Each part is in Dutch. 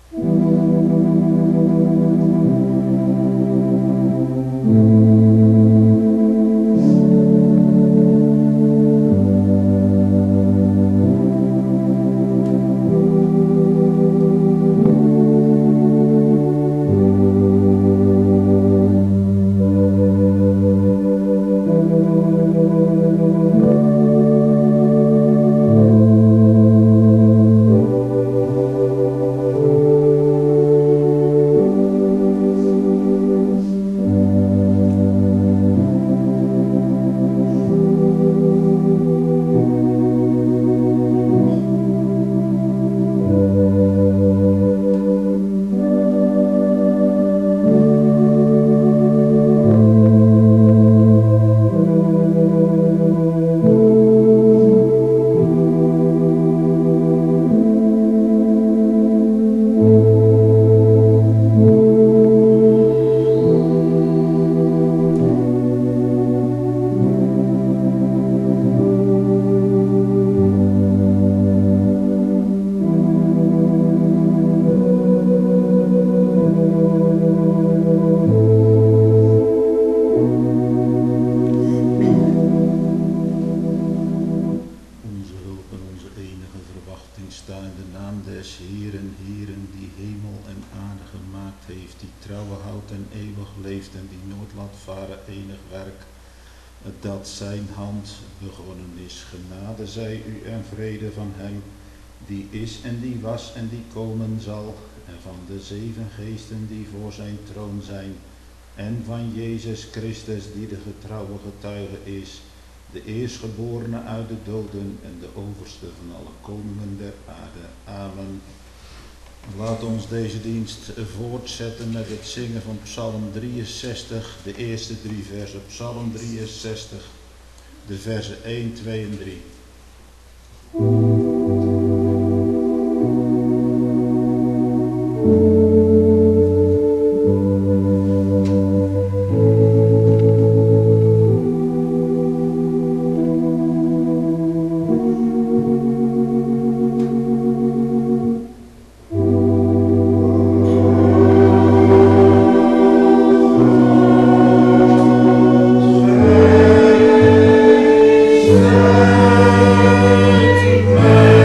Dat zijn hand begonnen is. Genade zij u en vrede van hem die is en die was en die komen zal, en van de 7 geesten die voor zijn troon zijn, en van Jezus Christus die de getrouwe getuige is, de eerstgeborene uit de doden en de overste van alle koningen der aarde. Amen. Laat ons deze dienst voortzetten met het zingen van Psalm 63, de eerste 3 versen. Psalm 63, de versen 1, 2 en 3. Amen.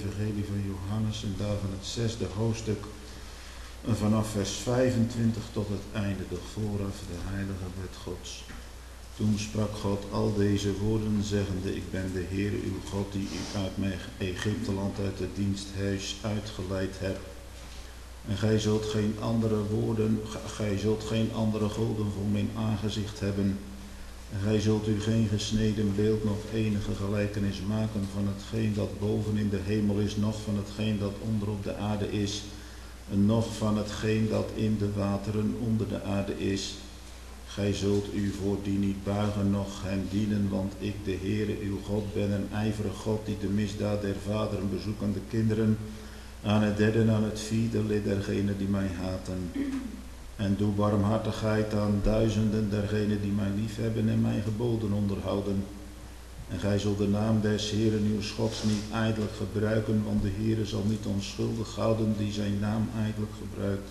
evangelie van Johannes en daarvan het 6e hoofdstuk vanaf vers 25 tot het einde, doch vooraf de heilige wet Gods. Toen sprak God al deze woorden, zeggende: Ik ben de Heere uw God, die u uit mijn Egypteland, uit het diensthuis uitgeleid heb. En gij zult geen andere goden voor mijn aangezicht hebben. En gij zult u geen gesneden beeld, noch enige gelijkenis maken van hetgeen dat boven in de hemel is, noch van hetgeen dat onder op de aarde is, en noch van hetgeen dat in de wateren onder de aarde is. Gij zult u voor die niet buigen, noch hen dienen, want ik, de Heere uw God, ben een ijverig God, die de misdaad der vaderen bezoekt aan de kinderen, aan het derde en aan het vierde lid dergenen die mij haten. En doe barmhartigheid aan duizenden dergenen die mij liefhebben en mijn geboden onderhouden. En gij zult de naam des Heeren uw Gods niet ijdelijk gebruiken, want de Heere zal niet onschuldig houden die zijn naam ijdelijk gebruikt.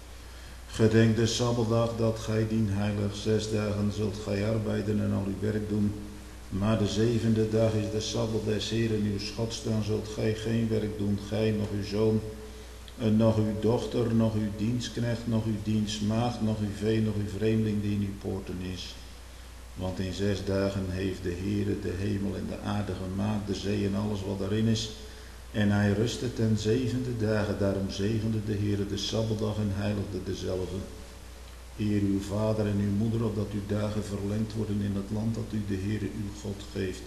Gedenk de Sabbatdag dat gij dien heilig. 6 dagen zult gij arbeiden en al uw werk doen. Maar de 7e dag is de Sabbat des Heeren uw Gods, dan zult gij geen werk doen, gij, nog uw zoon, nog uw dochter, nog uw dienstknecht, nog uw dienstmaagd, nog uw vee, nog uw vreemdeling die in uw poorten is. Want in 6 dagen heeft de Heere de hemel en de aarde gemaakt, de zee en alles wat daarin is. En hij rustte ten 7e dagen, daarom zegende de Heere de Sabbatdag en heiligde dezelve. Eer uw vader en uw moeder, opdat uw dagen verlengd worden in het land dat u de Heere uw God geeft.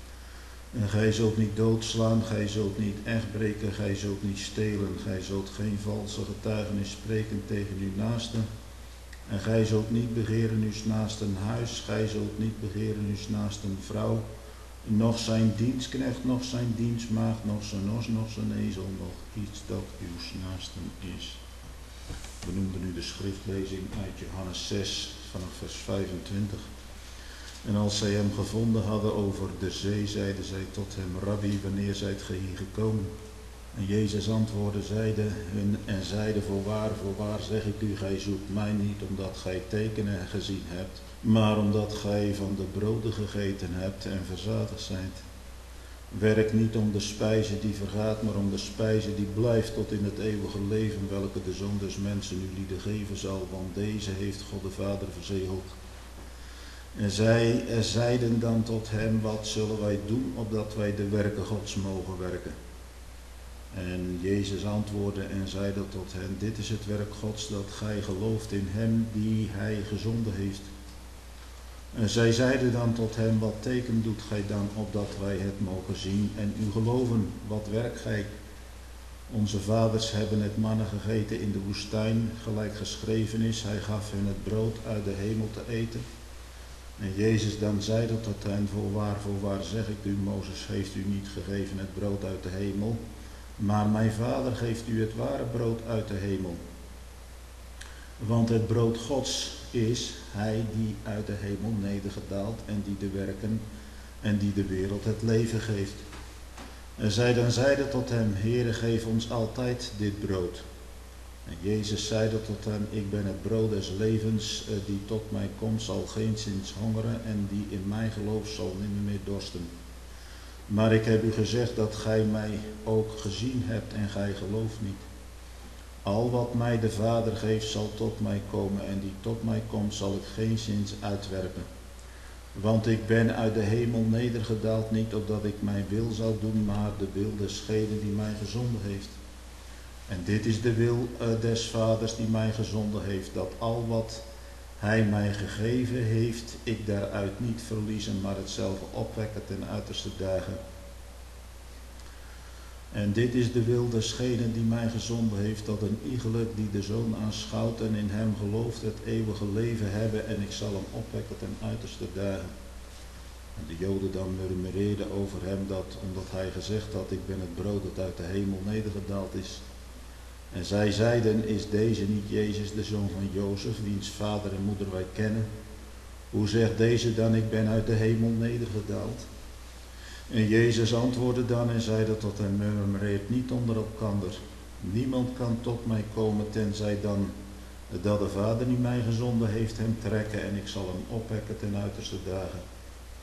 En gij zult niet doodslaan, gij zult niet echt breken, gij zult niet stelen, gij zult geen valse getuigenis spreken tegen uw naaste. En gij zult niet begeren uw naasten huis, gij zult niet begeren uw naasten vrouw, noch zijn dienstknecht, noch zijn dienstmaagd, noch zijn os, noch zijn ezel, noch iets dat uw naasten is. We noemden nu de schriftlezing uit Johannes 6 vanaf vers 25. En als zij hem gevonden hadden over de zee, zeiden zij tot hem: Rabbi, wanneer zijt gij hier gekomen? En Jezus antwoordde zeide: voorwaar zeg ik u, gij zoekt mij niet omdat gij tekenen gezien hebt, maar omdat gij van de broden gegeten hebt en verzadigd zijt. Werk niet om de spijze die vergaat, maar om de spijze die blijft tot in het eeuwige leven, welke de Zoon des Mensen u lieden geven zal, want deze heeft God de Vader verzegeld. En zij zeiden dan tot hem: wat zullen wij doen, opdat wij de werken Gods mogen werken? En Jezus antwoordde en zeide tot hen: dit is het werk Gods, dat gij gelooft in hem die hij gezonden heeft. En zij zeiden dan tot hem: wat teken doet gij dan, opdat wij het mogen zien en u geloven? Wat werkt gij? Onze vaders hebben het manna gegeten in de woestijn, gelijk geschreven is: hij gaf hen het brood uit de hemel te eten. En Jezus dan zeide tot hen: voorwaar zeg ik u, Mozes heeft u niet gegeven het brood uit de hemel, maar mijn Vader geeft u het ware brood uit de hemel. Want het brood Gods is hij die uit de hemel nedergedaald en die de werken en die de wereld het leven geeft. En zij dan zeiden tot hem: Heere, geef ons altijd dit brood. En Jezus zeide tot hen: ik ben het brood des levens, die tot mij komt zal geenszins hongeren en die in mij gelooft zal nimmer meer dorsten. Maar ik heb u gezegd dat gij mij ook gezien hebt en gij gelooft niet. Al wat mij de Vader geeft zal tot mij komen en die tot mij komt zal ik geenszins uitwerpen. Want ik ben uit de hemel nedergedaald niet opdat ik mijn wil zou doen, maar de wil desgene die mij gezonden heeft. En dit is de wil des Vaders die mij gezonden heeft, dat al wat hij mij gegeven heeft, ik daaruit niet verliezen, maar hetzelfde opwekken ten uiterste dagen. En dit is de wil desgene die mij gezonden heeft, dat een iegelijk die de Zoon aanschouwt en in hem gelooft het eeuwige leven hebben, en ik zal hem opwekken ten uiterste dagen. En de Joden dan murmureerden over hem dat, omdat hij gezegd had: ik ben het brood dat uit de hemel nedergedaald is. En zij zeiden: is deze niet Jezus, de zoon van Jozef, wiens vader en moeder wij kennen? Hoe zegt deze dan: ik ben uit de hemel nedergedaald? En Jezus antwoordde dan en zeide tot hen: murmureert niet onder elkander. Niemand kan tot mij komen, tenzij dan dat de Vader die mij gezonden heeft hem trekken, en ik zal hem opwekken ten uiterste dagen.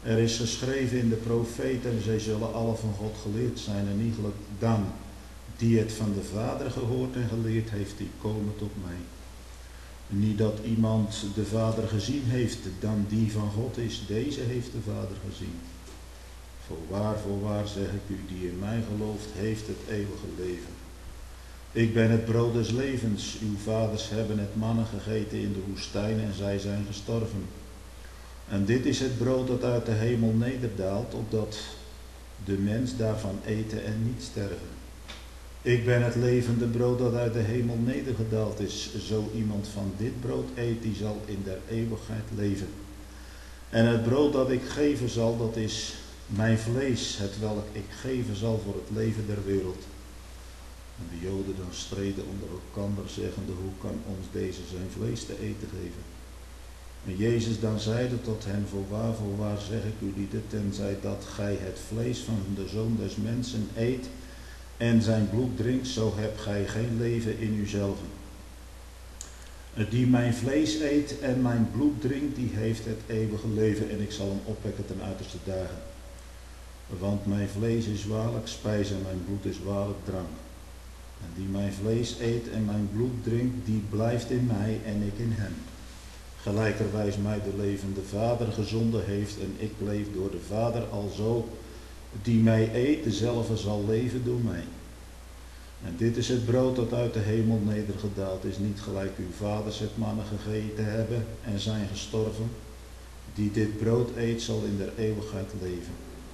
Er is geschreven in de profeten, zij zullen alle van God geleerd zijn en iegelijk dan die het van de Vader gehoord en geleerd heeft, die komen tot mij. Niet dat iemand de Vader gezien heeft, dan die van God is, deze heeft de Vader gezien. Voorwaar zeg ik u, die in mij gelooft, heeft het eeuwige leven. Ik ben het brood des levens. Uw vaders hebben het mannen gegeten in de woestijn en zij zijn gestorven. En dit is het brood dat uit de hemel nederdaalt, opdat de mens daarvan eten en niet sterven. Ik ben het levende brood dat uit de hemel nedergedaald is. Zo iemand van dit brood eet, die zal in der eeuwigheid leven. En het brood dat ik geven zal, dat is mijn vlees, hetwelk ik geven zal voor het leven der wereld. En de Joden dan streden onder elkander, zeggende, hoe kan ons deze zijn vlees te eten geven? En Jezus dan zeide tot hen, voorwaar zeg ik u lieden, tenzij dat gij het vlees van de Zoon des Mensen eet en zijn bloed drinkt, zo hebt gij geen leven in uzelven. Die mijn vlees eet en mijn bloed drinkt, die heeft het eeuwige leven en ik zal hem opwekken ten uiterste dagen. Want mijn vlees is waarlijk spijs en mijn bloed is waarlijk drank. En die mijn vlees eet en mijn bloed drinkt, die blijft in mij en ik in hem. Gelijkerwijs mij de levende Vader gezonden heeft en ik leef door de Vader, alzo die mij eet, dezelfde zal leven door mij. En dit is het brood dat uit de hemel nedergedaald is, niet gelijk uw vaders het mannen gegeten hebben en zijn gestorven. Die dit brood eet, zal in der eeuwigheid leven.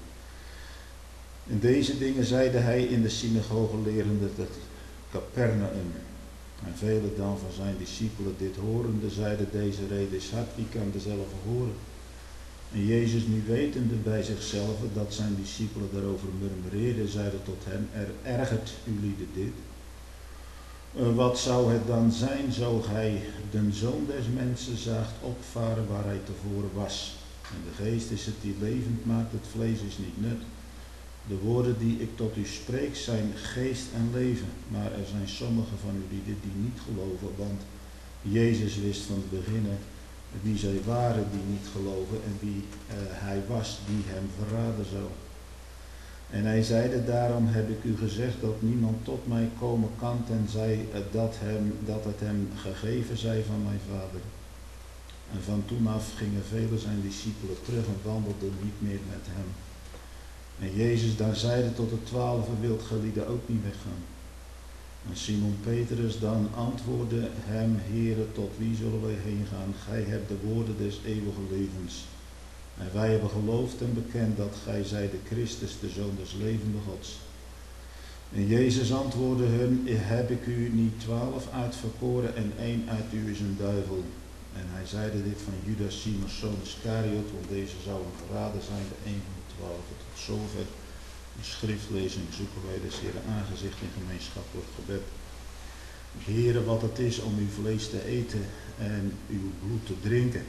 En deze dingen zeide hij in de synagoge lerende te Capernaum. En velen dan van zijn discipelen dit horende zeiden, deze rede is hard, wie kan dezelfde horen? En Jezus nu wetende bij zichzelf dat zijn discipelen daarover murmureerden, zeide tot hen, ergert ulieden dit? Wat zou het dan zijn, zo gij den Zoon des Mensen zaagt opvaren waar hij tevoren was? En de geest is het die levend maakt, het vlees is niet nut. De woorden die ik tot u spreek zijn geest en leven, maar er zijn sommigen van u die niet geloven, want Jezus wist van het begin wie zij waren die niet geloven en wie hij was die hem verraden zou. En hij zeide, daarom heb ik u gezegd dat niemand tot mij komen kan, tenzij dat het hem gegeven zij van mijn Vader. En van toen af gingen vele zijn discipelen terug en wandelden niet meer met hem. En Jezus dan zeide tot de 12, wilt gelieden ook niet weggaan? En Simon Petrus dan antwoordde hem, Heere, tot wie zullen wij heen gaan? Gij hebt de woorden des eeuwige levens. En wij hebben geloofd en bekend dat gij zijt de Christus, de Zoon des levende Gods. En Jezus antwoordde hun, heb ik u niet 12 uitverkoren en 1 uit u is een duivel. En hij zeide dit van Judas, Simons zoon Iscariot, want deze zou een verrader zijn, de 1 van de 12. Tot zover de schriftlezing zoeken wij des Heeren aangezicht in gemeenschappelijk gebed. Heere, wat het is om uw vlees te eten en uw bloed te drinken.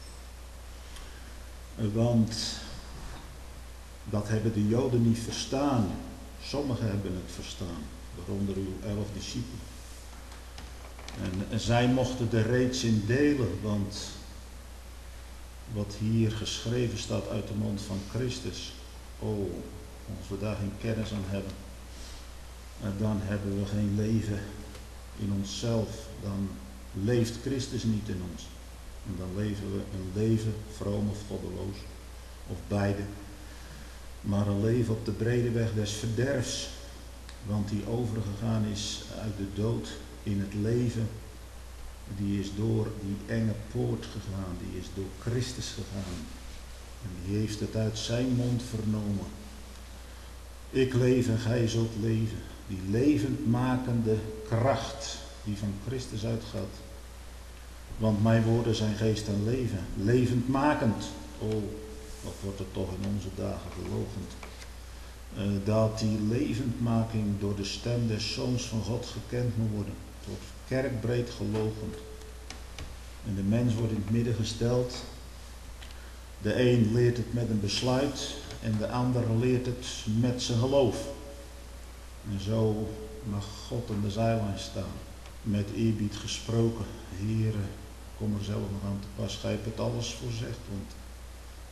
Want dat hebben de Joden niet verstaan. Sommigen hebben het verstaan, waaronder uw 11 discipelen. En zij mochten er reeds in delen, want wat hier geschreven staat uit de mond van Christus, als we daar geen kennis aan hebben, dan hebben we geen leven in onszelf, dan leeft Christus niet in ons. En dan leven we een leven, vroom of goddeloos, of beide. Maar een leven op de brede weg des verderfs, want die overgegaan is uit de dood in het leven, die is door die enge poort gegaan, die is door Christus gegaan. En die heeft het uit zijn mond vernomen. Ik leef en gij zult leven. Die levendmakende kracht die van Christus uitgaat. Want mijn woorden zijn geest en leven. Levendmakend. Wat wordt er toch in onze dagen geloochend. Dat die levendmaking door de stem des Zoons van God gekend moet worden. Tot kerkbreed geloochend. En de mens wordt in het midden gesteld. De een leert het met een besluit en de ander leert het met zijn geloof. En zo mag God aan de zijlijn staan. Met eerbied gesproken. Heere, kom er zelf nog aan te pas. Gij hebt het alles voorzegd, want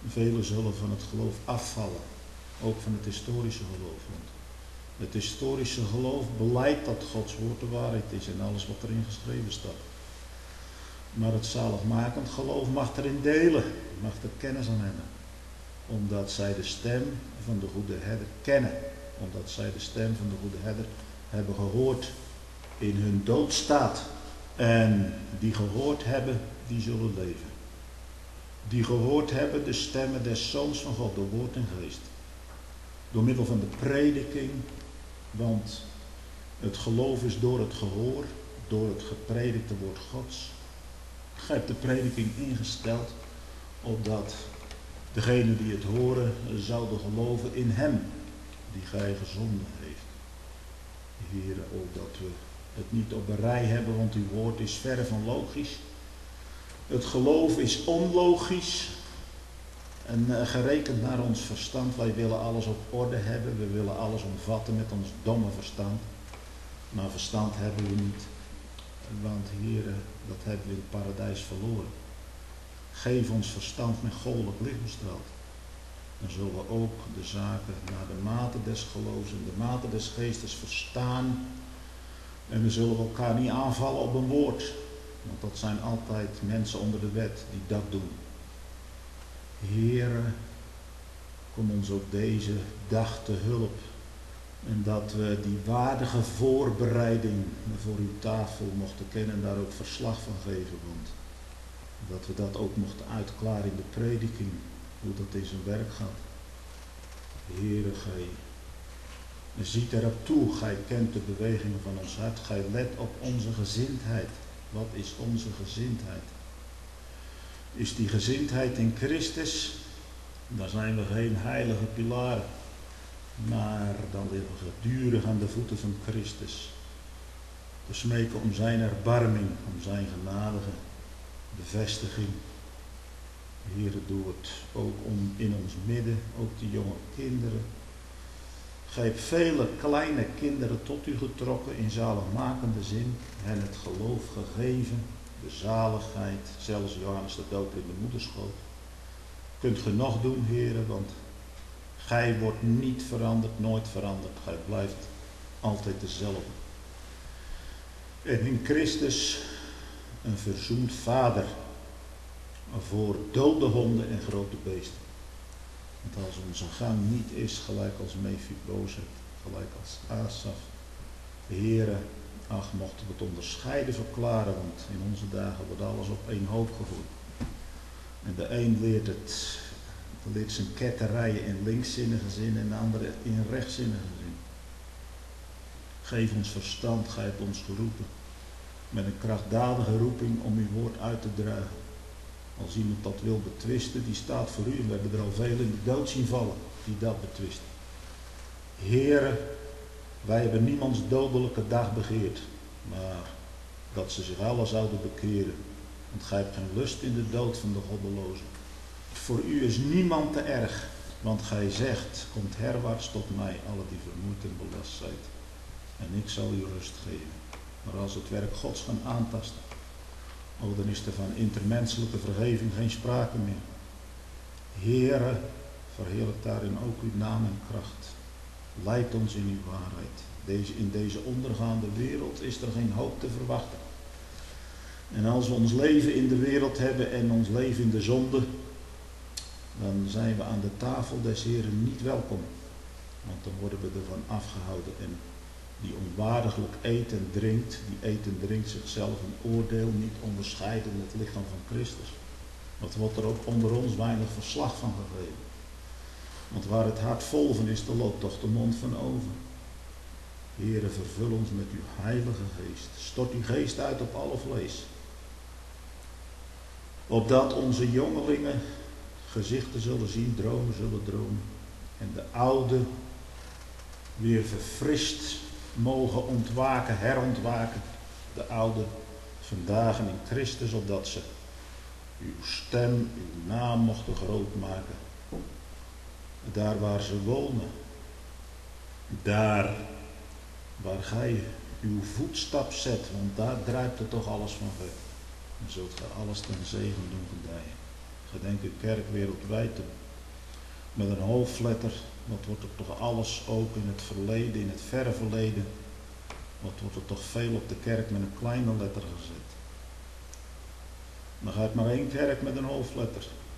Velen zullen van het geloof afvallen, ook van het historische geloof. Want het historische geloof belijdt dat Gods woord de waarheid is en alles wat erin geschreven staat. Maar het zaligmakend geloof mag erin delen, mag er kennis aan hebben. Omdat zij de stem van de goede herder kennen. Omdat zij de stem van de goede herder hebben gehoord in hun doodstaat. En die gehoord hebben, die zullen leven. Die gehoord hebben de stemmen des Zoons van God, door woord en geest. Door middel van de prediking, want het geloof is door het gehoor, door het gepredikte woord Gods. Gij hebt de prediking ingesteld, opdat degene die het horen zouden geloven in hem, die gij gezonden heeft. Heere, ook dat we het niet op een rij hebben, want uw woord is verre van logisch. Het geloof is onlogisch en gerekend naar ons verstand. Wij willen alles op orde hebben, we willen alles omvatten met ons domme verstand. Maar verstand hebben we niet, want Heere, dat hebben we in het paradijs verloren. Geef ons verstand met goddelijk licht bestraald. Dan zullen we ook de zaken naar de mate des geloofs en de mate des geestes verstaan. En we zullen elkaar niet aanvallen op een woord. Want dat zijn altijd mensen onder de wet die dat doen. Heere, kom ons op deze dag te hulp. En dat we die waardige voorbereiding voor uw tafel mochten kennen en daar ook verslag van geven. Want dat we dat ook mochten uitklaren in de prediking. Hoe dat in zijn werk gaat. Heere, gij ziet erop toe. Gij kent de bewegingen van ons hart. Gij let op onze gezindheid. Wat is onze gezindheid? Is die gezindheid in Christus? Dan zijn we geen heilige pilaren. Maar dan liggen we gedurig aan de voeten van Christus. Te smeken om zijn erbarming, om zijn genadige bevestiging. Heere, doe het ook in ons midden, ook die jonge kinderen. Gij hebt vele kleine kinderen tot u getrokken in zaligmakende zin, hen het geloof gegeven, de zaligheid, zelfs Johannes de Doper in de moederschoot. Kunt ge nog doen, Heere, want gij wordt niet veranderd, nooit veranderd. Gij blijft altijd dezelfde. En in Christus een verzoend vader voor dode honden en grote beesten. Want als onze gang niet is gelijk als Mephibozet, gelijk als Asaf, Heere, ach, mochten we het onderscheiden verklaren, want in onze dagen wordt alles op één hoop gevoerd. En de een leert zijn ketterijen in linkszinnige zin en de andere in rechtszinnige zin. Geef ons verstand, gij hebt ons geroepen, met een krachtdadige roeping om uw woord uit te dragen. Als iemand dat wil betwisten, die staat voor u. En we hebben er al veel in de dood zien vallen die dat betwisten. Heere, wij hebben niemands dodelijke dag begeerd, maar dat ze zich alle zouden bekeren. Want gij hebt geen lust in de dood van de goddelozen. Voor u is niemand te erg, want gij zegt, komt herwaarts tot mij, alle die vermoeid en belast zijt. En ik zal u rust geven. Maar als het werk Gods gaan aantasten, dan is er van intermenselijke vergeving geen sprake meer. Heere, verheerlijk daarin ook uw naam en kracht. Leid ons in uw waarheid. In deze ondergaande wereld is er geen hoop te verwachten. En als we ons leven in de wereld hebben en ons leven in de zonde, dan zijn we aan de tafel des Heeren niet welkom. Want dan worden we ervan afgehouden. En die onwaardiglijk eet en drinkt, die eet en drinkt zichzelf een oordeel niet onderscheiden in het lichaam van Christus. Wat wordt er ook onder ons weinig verslag van gegeven. Want waar het hart vol van is, dan loopt toch de mond van over. Heere, vervul ons met uw heilige geest. Stort uw geest uit op alle vlees. Opdat onze jongelingen gezichten zullen zien, dromen zullen dromen. En de oude weer verfrist mogen ontwaken, herontwaken. De oude vandaag in Christus, opdat ze uw stem, uw naam mochten groot maken. Daar waar ze wonen. Daar waar gij uw voetstap zet, want daar druipt er toch alles van weg. Dan zult gij alles ten zegen doen gedijen. Gedenk uw kerk wereldwijd met een hoofdletter. Wat wordt er toch alles ook in het verleden, in het verre verleden. Wat wordt er toch veel op de kerk met een kleine letter gezet. Dan gaat maar één kerk met een hoofdletter.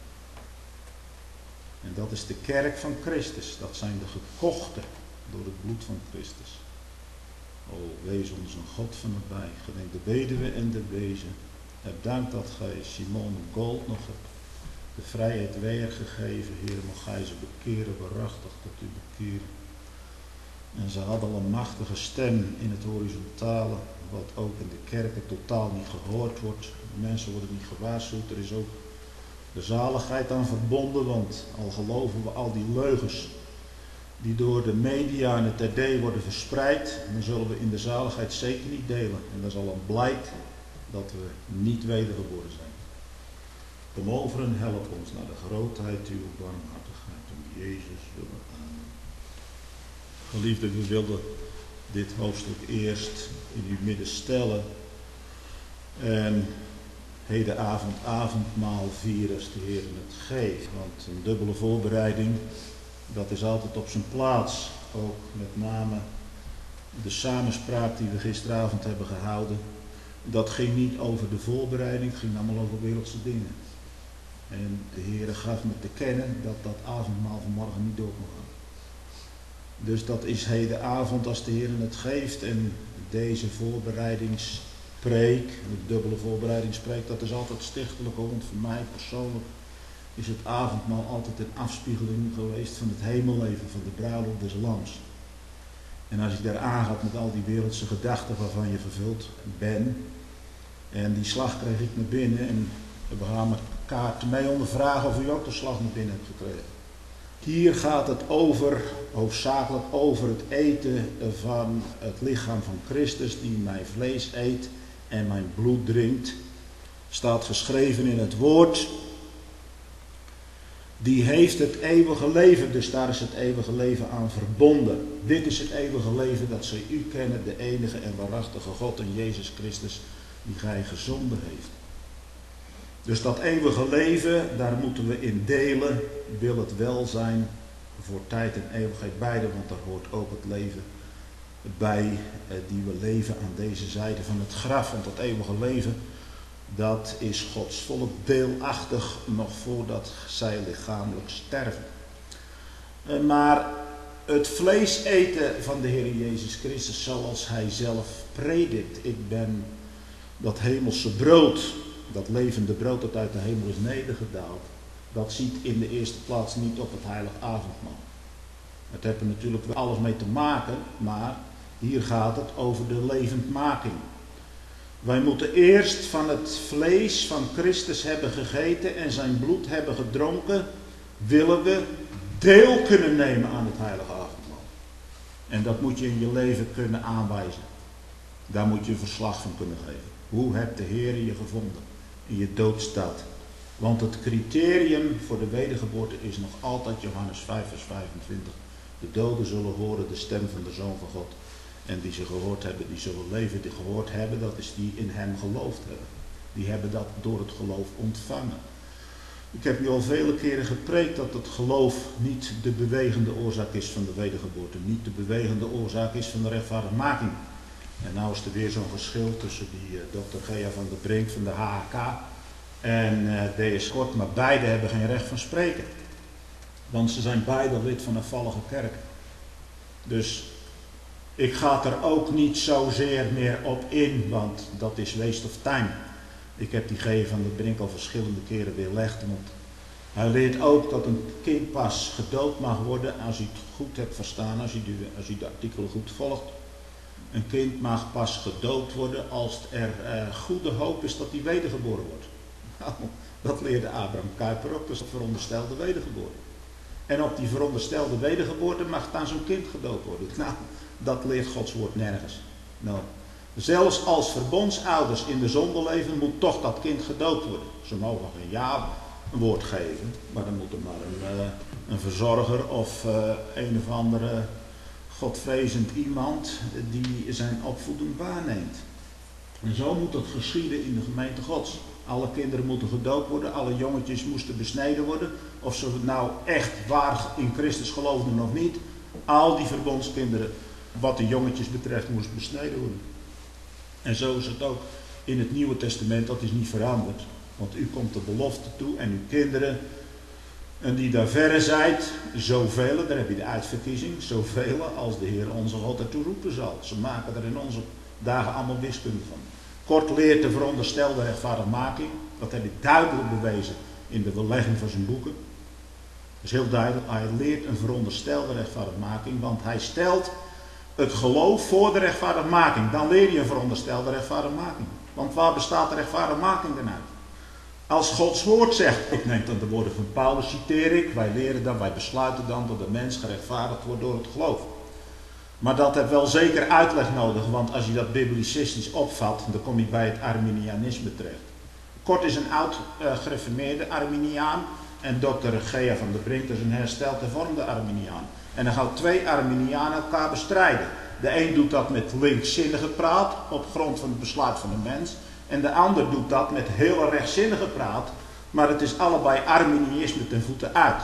En dat is de kerk van Christus. Dat zijn de gekochten door het bloed van Christus. O, wees ons een God van nabij. Gedenk de weduwe en de wezen. Heb dank dat gij Simone Gold nog hebt de vrijheid weergegeven. Heer, mag gij ze bekeren, waarachtig tot u bekeren. En ze hadden al een machtige stem in het horizontale, wat ook in de kerken totaal niet gehoord wordt. De mensen worden niet gewaarschuwd. Er is ook de zaligheid aan verbonden, want al geloven we al die leugens die door de media en het RD worden verspreid, dan zullen we in de zaligheid zeker niet delen. En dat is al een blijk dat we niet wedergeboren zijn. Kom over en help ons naar de grootheid uw barmhartigheid. Om Jezus willen. Amen. Geliefden, we wilden dit hoofdstuk eerst in uw midden stellen. En hedenavond avondmaal vieren als de Heer het geeft. Want een dubbele voorbereiding, dat is altijd op zijn plaats. Ook met name de samenspraak die we gisteravond hebben gehouden. Dat ging niet over de voorbereiding, het ging allemaal over wereldse dingen. En de Heer gaf me te kennen dat dat avondmaal vanmorgen niet door kon gaan. Dus dat is hedenavond als de Heer het geeft. En deze voorbereidingspreek, de dubbele voorbereidingspreek, dat is altijd stichtelijk. Want voor mij persoonlijk is het avondmaal altijd een afspiegeling geweest van het hemelleven, van de bruiloft des Lams. En als je daar aangaat met al die wereldse gedachten waarvan je vervuld bent, en die slag kreeg ik naar binnen en we gaan elkaar mee ondervragen of u ook de slag naar binnen hebt gekregen. Hier gaat het over, hoofdzakelijk over het eten van het lichaam van Christus, die mijn vlees eet en mijn bloed drinkt. Staat geschreven in het woord. Die heeft het eeuwige leven, dus daar is het eeuwige leven aan verbonden. Dit is het eeuwige leven, dat zij u kennen, de enige en waarachtige God en Jezus Christus, die gij gezonden heeft. Dus dat eeuwige leven, daar moeten we in delen, wil het wel zijn voor tijd en eeuwigheid beide, want daar hoort ook het leven bij die we leven aan deze zijde van het graf. Want dat eeuwige leven, dat is Gods volk deelachtig nog voordat zij lichamelijk sterven. Maar het vlees eten van de Heer Jezus Christus zoals Hij zelf predikt. Ik ben dat hemelse brood, dat levende brood dat uit de hemel is nedergedaald. Dat ziet in de eerste plaats niet op het heilig avondmaal. Het heeft er natuurlijk wel alles mee te maken, maar hier gaat het over de levendmaking. Wij moeten eerst van het vlees van Christus hebben gegeten en zijn bloed hebben gedronken, willen we deel kunnen nemen aan het heilige avondmaal. En dat moet je in je leven kunnen aanwijzen. Daar moet je een verslag van kunnen geven. Hoe hebt de Heer je gevonden in je doodstaat? Want het criterium voor de wedergeboorte is nog altijd Johannes 5 vers 25. De doden zullen horen de stem van de Zoon van God. En die ze gehoord hebben, die zullen leven. Die gehoord hebben, dat is die in hem geloofd hebben. Die hebben dat door het geloof ontvangen. Ik heb u al vele keren gepreekt dat het geloof niet de bewegende oorzaak is van de wedergeboorte. Niet de bewegende oorzaak is van de rechtvaardigmaking. En nou is er weer zo'n geschil tussen die dokter Gea van der Brink van de HHK en D.S. Kort. Maar beide hebben geen recht van spreken. Want ze zijn beide lid van een vallige kerk. Dus ik ga er ook niet zozeer meer op in, want dat is waste of time. Ik heb die Gea van der Brink al verschillende keren weerlegd. Want hij leert ook dat een kind pas gedood mag worden als hij het goed hebt verstaan, als hij de artikelen goed volgt. Een kind mag pas gedood worden als er goede hoop is dat hij wedergeboren wordt. Nou, dat leerde Abraham Kuyper ook, dus veronderstelde wedergeboorte. En op die veronderstelde wedergeboorte mag dan zo'n kind gedood worden. Nou, dat leert Gods woord nergens. Nou, zelfs als verbondsouders in de zonde leven, moet toch dat kind gedood worden. Ze mogen geen ja een woord geven, maar dan moet er maar een verzorger of een of andere godvrezend iemand die zijn opvoeding waarneemt. En zo moet dat geschieden in de gemeente Gods. Alle kinderen moeten gedoopt worden, alle jongetjes moesten besneden worden. Of ze nou echt waar in Christus geloofden of niet. Al die verbondskinderen, wat de jongetjes betreft, moesten besneden worden. En zo is het ook in het Nieuwe Testament, dat is niet veranderd. Want u komt de belofte toe en uw kinderen, en die daar verre zijt, zoveel, daar heb je de uitverkiezing, zoveel als de Heer onze God ertoe roepen zal. Ze maken er in onze dagen allemaal wiskunde van. Kort leert de veronderstelde rechtvaardigmaking, dat heb ik duidelijk bewezen in de belegging van zijn boeken. Dat is heel duidelijk, hij leert een veronderstelde rechtvaardigmaking, want hij stelt het geloof voor de rechtvaardigmaking. Dan leer je een veronderstelde rechtvaardigmaking. Want waar bestaat de rechtvaardigmaking dan uit? Als Gods woord zegt, ik neem dan de woorden van Paulus, citeer ik, wij leren dan, wij besluiten dan dat de mens gerechtvaardigd wordt door het geloof. Maar dat heeft wel zeker uitleg nodig, want als je dat biblicistisch opvat, dan kom je bij het Arminianisme terecht. Kort is een oud gereformeerde Arminiaan en dokter Gea van der Brink is een hersteld hervormde Arminiaan. En dan gaan twee Arminianen elkaar bestrijden. De een doet dat met linkzinnige praat, op grond van het besluit van de mens. En de ander doet dat met hele rechtzinnige praat, maar het is allebei Arminianisme ten voeten uit.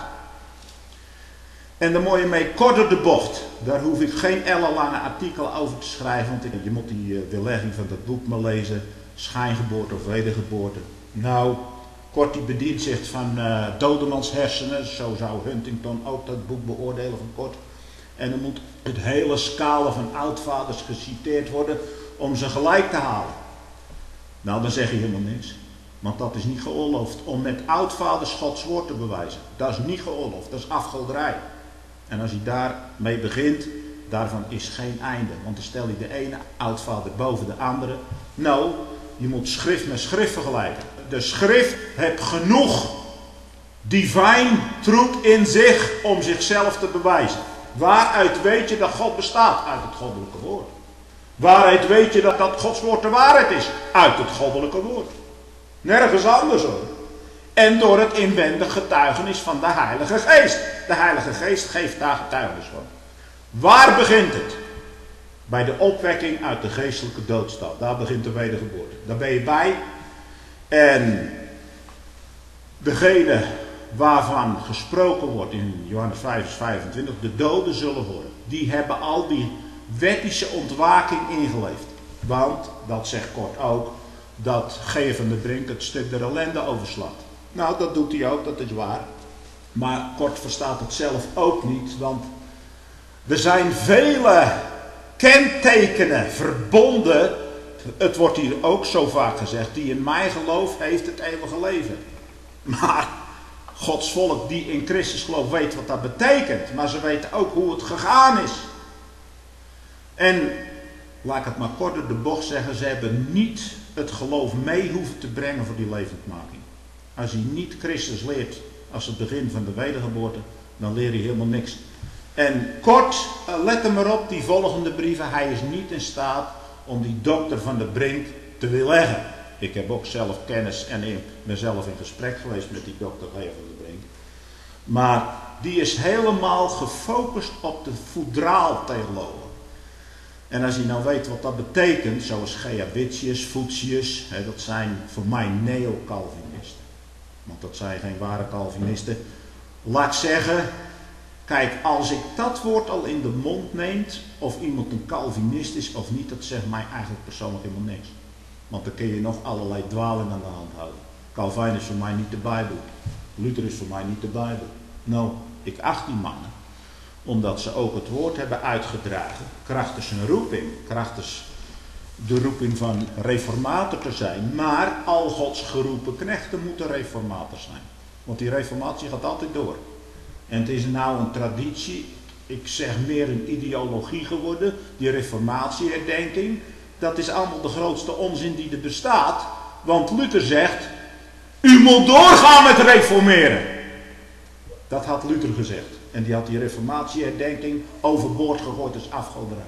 En dan moet je mee kort door de bocht. Daar hoef ik geen ellenlange artikelen over te schrijven, want je moet die weerlegging van dat boek maar lezen. Schijngeboorte of wedergeboorte. Nou, kort die bedient zich van dodemans hersenen. Zo zou Huntington ook dat boek beoordelen van Kort. En dan moet het hele scala van oudvaders geciteerd worden om ze gelijk te halen. Nou, dan zeg je helemaal niks. Want dat is niet geoorloofd om met oudvaders Gods woord te bewijzen. Dat is niet geoorloofd, dat is afgoderij. En als je daarmee begint, daarvan is geen einde. Want dan stel je de ene oudvader boven de andere. Nou, je moet schrift met schrift vergelijken. De schrift heeft genoeg divine truth in zich om zichzelf te bewijzen. Waaruit weet je dat God bestaat? Uit het goddelijke woord. Waaruit weet je dat Gods woord de waarheid is? Uit het goddelijke woord. Nergens anders hoor. En door het inwendig getuigenis van de Heilige Geest. De Heilige Geest geeft daar getuigenis van. Waar begint het? Bij de opwekking uit de geestelijke doodstad. Daar begint de wedergeboorte. Daar ben je bij. En degene waarvan gesproken wordt in Johannes 5 vers 25. De doden zullen horen. Die hebben al die wettische ontwaking ingeleefd. Want, dat zegt Kort ook, dat G. van der Brink het stuk der ellende overslaat. Nou, dat doet hij ook, dat is waar. Maar Kort verstaat het zelf ook niet, want er zijn vele kentekenen verbonden, het wordt hier ook zo vaak gezegd, die in mij gelooft, heeft het eeuwige leven. Maar Gods volk die in Christus gelooft, weet wat dat betekent. Maar ze weten ook hoe het gegaan is. En, laat ik het maar kort door de bocht zeggen, ze hebben niet het geloof mee hoeven te brengen voor die levendmaking. Als je niet Christus leert als het begin van de wedergeboorte, dan leer je helemaal niks. En kort, let er maar op, die volgende brieven, hij is niet in staat om die dokter van der Brink te weerleggen. Ik heb ook zelf kennis en ben zelf in gesprek geweest met die dokter van der Brink. Maar die is helemaal gefocust op de foudraal theologen. En als je nou weet wat dat betekent, zoals Geabitius, Futsius, dat zijn voor mij neo-Calvinisten. Want dat zijn geen ware Calvinisten. Laat ik zeggen, kijk, als ik dat woord al in de mond neemt, of iemand een Calvinist is of niet, dat zegt mij eigenlijk persoonlijk helemaal niks. Want dan kun je nog allerlei dwalingen aan de hand houden. Calvin is voor mij niet de Bijbel. Luther is voor mij niet de Bijbel. Nou, ik acht die mannen. Omdat ze ook het woord hebben uitgedragen. Krachtens hun roeping. Krachtens de roeping van reformator te zijn. Maar al Gods geroepen knechten moeten reformators zijn. Want die reformatie gaat altijd door. En het is nou een traditie. Ik zeg meer een ideologie geworden. Die reformatieherdenking. Dat is allemaal de grootste onzin die er bestaat. Want Luther zegt, u moet doorgaan met reformeren. Dat had Luther gezegd. En die had die reformatieherdenking overboord gegooid als afgoderij.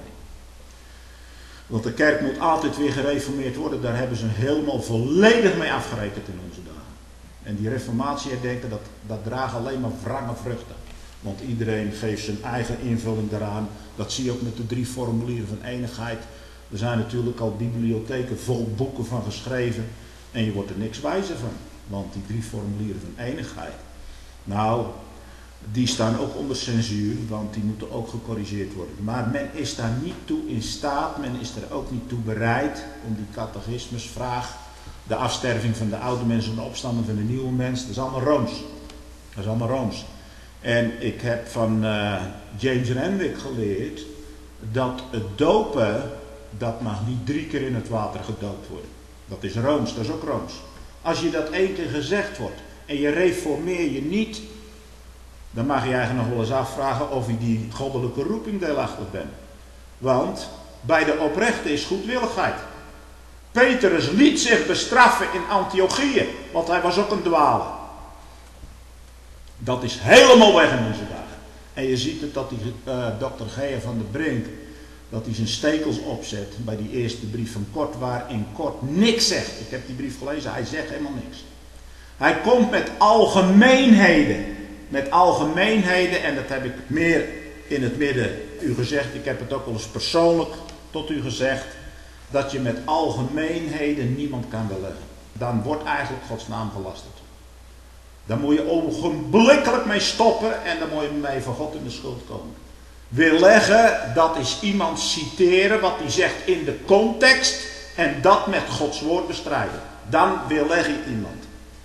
Want de kerk moet altijd weer gereformeerd worden. Daar hebben ze helemaal volledig mee afgerekend in onze dagen. En die reformatieherdenken, dat draagt alleen maar wrange vruchten. Want iedereen geeft zijn eigen invulling daaraan. Dat zie je ook met de 3 formulieren van eenigheid. Er zijn natuurlijk al bibliotheken vol boeken van geschreven. En je wordt er niks wijzer van. Want die 3 formulieren van enigheid, nou, die staan ook onder censuur, want die moeten ook gecorrigeerd worden. Maar men is daar niet toe in staat, men is er ook niet toe bereid om die catechismusvraag, de afsterving van de oude mens en de opstanding van de nieuwe mens, dat is allemaal Rooms. Dat is allemaal Rooms. En ik heb van James Renwick geleerd dat het dopen, dat mag niet 3 keer in het water gedoopt worden. Dat is Rooms, dat is ook Rooms. Als je dat 1 keer gezegd wordt en je reformeer je niet, dan mag je eigenlijk nog wel eens afvragen of je die goddelijke roeping deelachtig bent. Want bij de oprechte is goedwilligheid. Petrus liet zich bestraffen in Antiochië, want hij was ook een dwaler. Dat is helemaal weg in onze dagen. En je ziet het dat die dokter Gea van der Brink, dat hij zijn stekels opzet bij die eerste brief van Kort, waarin Kort niks zegt. Ik heb die brief gelezen, hij zegt helemaal niks. Hij komt met algemeenheden. Met algemeenheden, en dat heb ik meer in het midden u gezegd, ik heb het ook wel eens persoonlijk tot u gezegd, dat je met algemeenheden niemand kan beleggen. Dan wordt eigenlijk Gods naam gelasterd. Daar moet je ogenblikkelijk mee stoppen en dan moet je mee van God in de schuld komen. Weerleggen, dat is iemand citeren wat hij zegt in de context en dat met Gods woord bestrijden. Dan weerleg je iemand.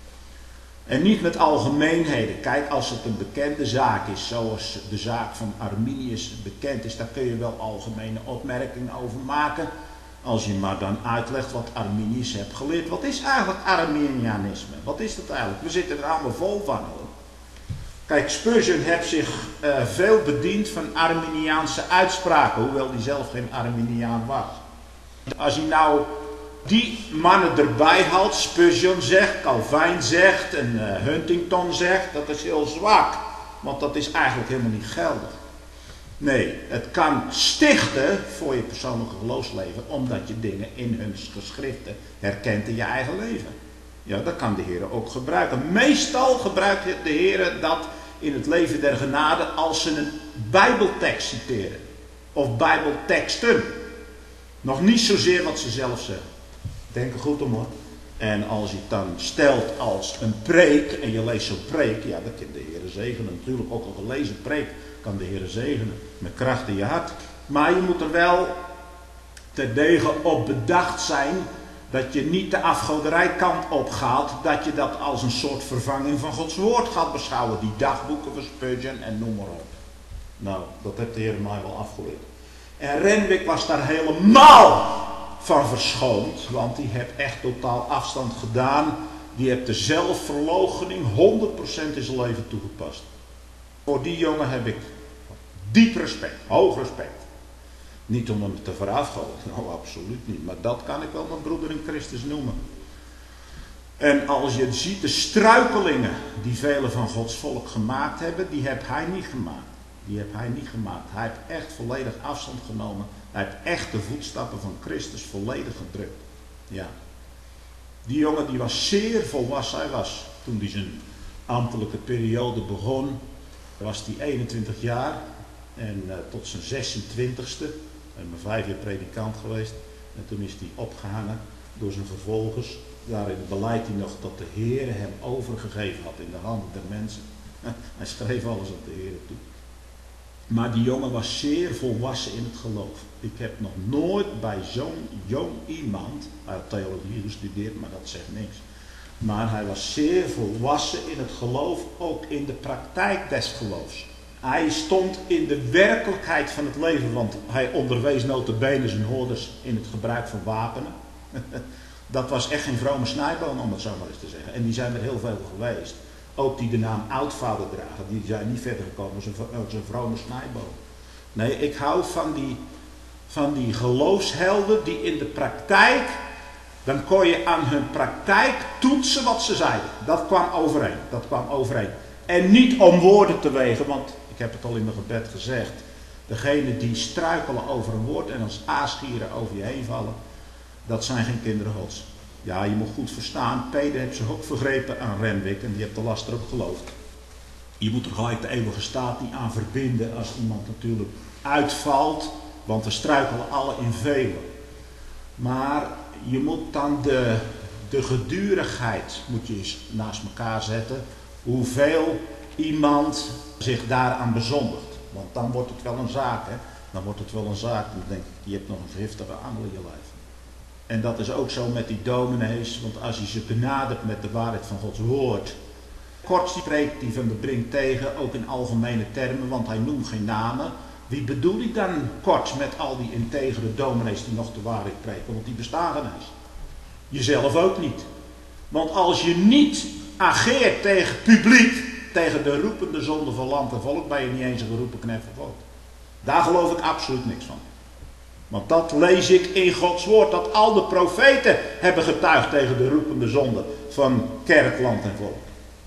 En niet met algemeenheden. Kijk, als het een bekende zaak is, zoals de zaak van Arminius bekend is, daar kun je wel algemene opmerkingen over maken. Als je maar dan uitlegt wat Arminius hebt geleerd. Wat is eigenlijk Arminianisme? Wat is dat eigenlijk? We zitten er allemaal vol van, hoor. Kijk, Spurgeon heeft zich veel bediend van Arminiaanse uitspraken, hoewel hij zelf geen Arminiaan was. Als hij nou die mannen erbij haalt, Spurgeon zegt, Calvijn zegt en Huntington zegt, dat is heel zwak. Want dat is eigenlijk helemaal niet geldig. Nee, het kan stichten voor je persoonlijke geloofsleven, omdat je dingen in hun geschriften herkent in je eigen leven. Ja, dat kan de Heer ook gebruiken. Meestal gebruikt de Heer dat in het leven der genade als ze een Bijbeltekst citeren. Of Bijbelteksten. Nog niet zozeer wat ze zelf zeggen. Denk er goed om, hoor. En als je het dan stelt als een preek, en je leest zo'n preek, ja, dat kan de Heer zegenen. Natuurlijk ook al gelezen preek kan de Heer zegenen. Met kracht in je hart. Maar je moet er wel terdege op bedacht zijn dat je niet de afgoderijkant opgaat, dat je dat als een soort vervanging van Gods woord gaat beschouwen. Die dagboeken van Spurgeon en noem maar op. Nou, dat heeft de Heer mij wel afgeleerd. En Renwick was daar helemaal van verschoond, want die heeft echt totaal afstand gedaan. Die heeft de zelfverloochening 100% in zijn leven toegepast. Voor die jongen heb ik diep respect, hoog respect. Niet om hem te verafgoden, nou absoluut niet, maar dat kan ik wel mijn broeder in Christus noemen. En als je ziet de struikelingen die velen van Gods volk gemaakt hebben, die heeft hij niet gemaakt. Die heeft hij niet gemaakt. Hij heeft echt volledig afstand genomen. Hij heeft echt de voetstappen van Christus volledig gedrukt. Ja. Die jongen die was zeer volwassen. Hij was, toen hij zijn ambtelijke periode begon, was hij 21 jaar. En tot zijn 26e. En ben 5 jaar predikant geweest. En toen is hij opgehangen door zijn vervolgers. Daarin beleidt hij nog dat de Heer hem overgegeven had in de handen der mensen. Hij schreef alles op de Heer toe. Maar die jongen was zeer volwassen in het geloof. Ik heb nog nooit bij zo'n jong iemand, hij had theologie gestudeerd, maar dat zegt niks. Maar hij was zeer volwassen in het geloof, ook in de praktijk des geloofs. Hij stond in de werkelijkheid van het leven, want hij onderwees nota bene zijn hoorders in het gebruik van wapenen. Dat was echt geen vrome snijboom, om het zo maar eens te zeggen. En die zijn er heel veel geweest. Ook die de naam oudvader dragen, die zijn niet verder gekomen als een vrome snijboom. Nee, ik hou van die geloofshelden die in de praktijk, dan kon je aan hun praktijk toetsen wat ze zeiden. Dat kwam overeen. En niet om woorden te wegen, want ik heb het al in mijn gebed gezegd. Degene die struikelen over een woord en als aasgieren over je heen vallen, dat zijn geen kinderen Gods. Ja, je moet goed verstaan, Peter heeft zich ook vergrepen aan Renwick en die heeft de laster ook geloofd. Je moet er gelijk de eeuwige staat niet aan verbinden als iemand natuurlijk uitvalt, want we struikelen alle in velen. Maar je moet dan de gedurigheid moet je eens naast elkaar zetten. Hoeveel iemand zich daaraan bezondigt. Want dan wordt het wel een zaak, hè. Dan wordt het wel een zaak. Dan denk ik, je hebt nog een vergiftige angel in je lijf. En dat is ook zo met die dominees. Want als je ze benadert met de waarheid van Gods woord. Kort spreekt die Van der Brink tegen, ook in algemene termen, want hij noemt geen namen. Wie bedoel ik dan kort met al die integere dominees die nog de waarheid preken? Want die bestaan geen eens. Jezelf ook niet. Want als je niet ageert tegen publiek, tegen de roepende zonde van land en volk, ben je niet eens een geroepen knecht van volk. Daar geloof ik absoluut niks van. Want dat lees ik in Gods woord, dat al de profeten hebben getuigd tegen de roepende zonde van kerk, land en volk.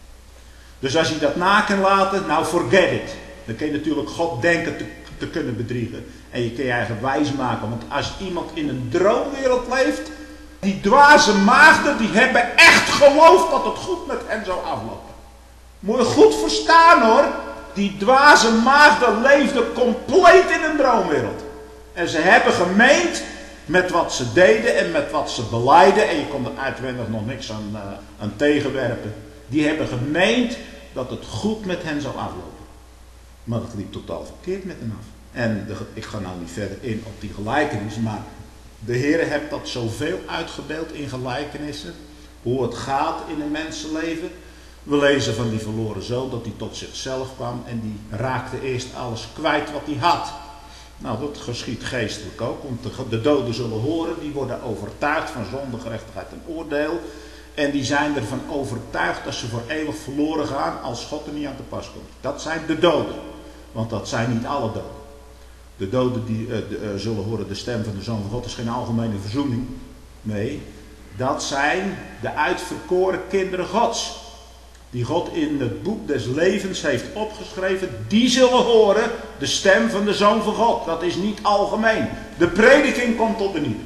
Dus als je dat na kan laten, nou forget it. Dan kun je natuurlijk God denken te kunnen bedriegen. En je kun je eigen wijs maken. Want als iemand in een droomwereld leeft, die dwaze maagden, die hebben echt geloofd dat het goed met hen zou aflopen. Moet je goed verstaan hoor. Die dwaze maagden leefden compleet in een droomwereld. En ze hebben gemeend met wat ze deden en met wat ze belijden. En je kon er uitwendig nog niks aan tegenwerpen. Die hebben gemeend dat het goed met hen zou aflopen. Maar dat liep totaal verkeerd met hen af. En ik ga nou niet verder in op die gelijkenis. Maar de Heer heeft dat zoveel uitgebeeld in gelijkenissen. Hoe het gaat in een mensenleven. We lezen van die verloren zoon dat hij tot zichzelf kwam. En die raakte eerst alles kwijt wat hij had. Nou, dat geschiedt geestelijk ook. Want de doden zullen horen. Die worden overtuigd van zonde, gerechtigheid en oordeel. En die zijn ervan overtuigd dat ze voor eeuwig verloren gaan als God er niet aan te pas komt. Dat zijn de doden. Want dat zijn niet alle doden. De doden die zullen horen de stem van de Zoon van God. Dat is geen algemene verzoening. Nee, dat zijn de uitverkoren kinderen Gods. Die God in het boek des levens heeft opgeschreven. Die zullen horen de stem van de Zoon van God. Dat is niet algemeen. De prediking komt tot de niet.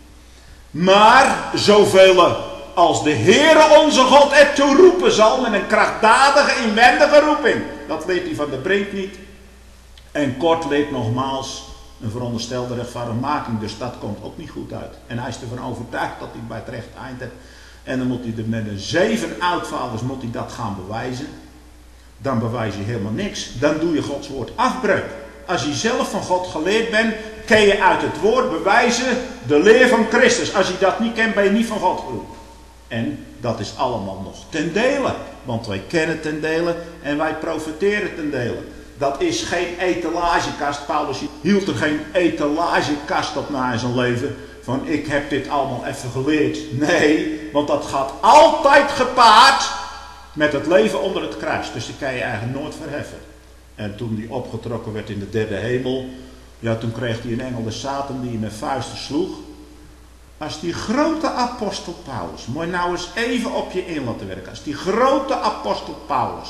Maar zoveel als de Heere onze God ertoe roepen zal met een krachtdadige inwendige roeping. Dat leert hij van de Brink niet. En kort leert nogmaals een veronderstelde rechtvaardigmaking. Dus dat komt ook niet goed uit. En hij is ervan overtuigd dat hij bij het rechte eind heeft. En dan moet hij er met een 7 oudvaders moet hij dat gaan bewijzen. Dan bewijs je helemaal niks. Dan doe je Gods woord afbreuk. Als je zelf van God geleerd bent, kun je uit het woord bewijzen de leer van Christus. Als je dat niet kent, ben je niet van God geroepen. En dat is allemaal nog ten dele. Want wij kennen ten dele en wij profiteren ten dele. Dat is geen etalagekast. Paulus hield er geen etalagekast op na in zijn leven. Van ik heb dit allemaal even geleerd. Nee, want dat gaat altijd gepaard met het leven onder het kruis. Dus die kan je eigenlijk nooit verheffen. En toen hij opgetrokken werd in de derde hemel. Ja, toen kreeg hij een engel de Satan die hem met vuisten sloeg. Als die grote apostel Paulus. Moet je nou eens even op je in laten werken. Als die grote apostel Paulus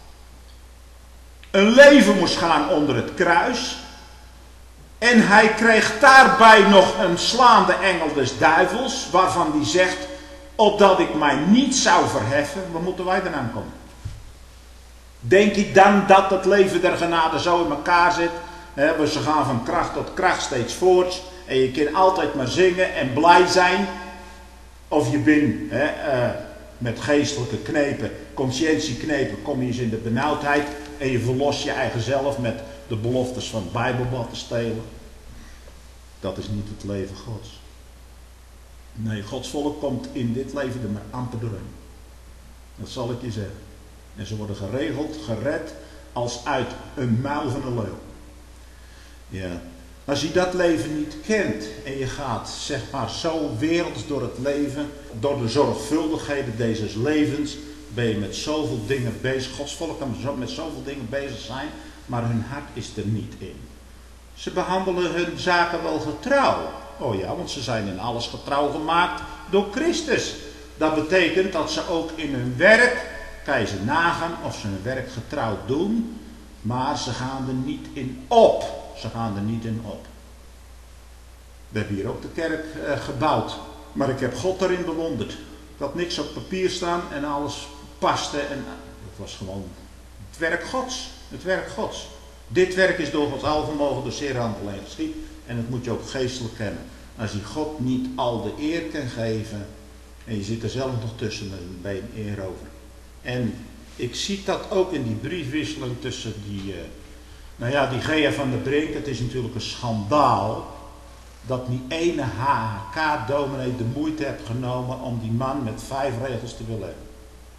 een leven moest gaan onder het kruis. En hij kreeg daarbij nog een slaande engel des duivels. Waarvan die zegt. Opdat ik mij niet zou verheffen. Waar moeten wij dan aan komen? Denk je dan dat het leven der genade zo in elkaar zit? Ze gaan van kracht tot kracht steeds voorts. En je kunt altijd maar zingen en blij zijn. Of je bent met geestelijke knepen, conscientieknepen, kom je eens in de benauwdheid. En je verlost je eigen zelf met de beloftes van het Bijbelblad te stelen. Dat is niet het leven Gods. Nee, Gods volk komt in dit leven er maar amper doorheen. Dat zal ik je zeggen. En ze worden geregeld, gered, als uit een muil van een leeuw. Ja. Als je dat leven niet kent en je gaat zeg maar zo werelds door het leven, door de zorgvuldigheden deze levens, ben je met zoveel dingen bezig. Gods volk kan met zoveel dingen bezig zijn, maar hun hart is er niet in. Ze behandelen hun zaken wel getrouw. Oh ja, want ze zijn in alles getrouw gemaakt door Christus. Dat betekent dat ze ook in hun werk, kan je ze nagaan of ze hun werk getrouw doen, maar ze gaan er niet in op. Ze gaan er niet in op. We hebben hier ook de kerk gebouwd. Maar ik heb God erin bewonderd. Ik had niks op papier staan en alles paste. En het was gewoon het werk Gods. Het werk Gods. Dit werk is door Gods alvermogen door zeer hand alleen geschied. En dat moet je ook geestelijk kennen. Als je God niet al de eer kan geven. En je zit er zelf nog tussen met een been erover. En ik zie dat ook in die briefwisseling tussen die die Gea van der Brink. Het is natuurlijk een schandaal dat die ene HHK-dominee de moeite heeft genomen om die man met 5 regels te willen hebben.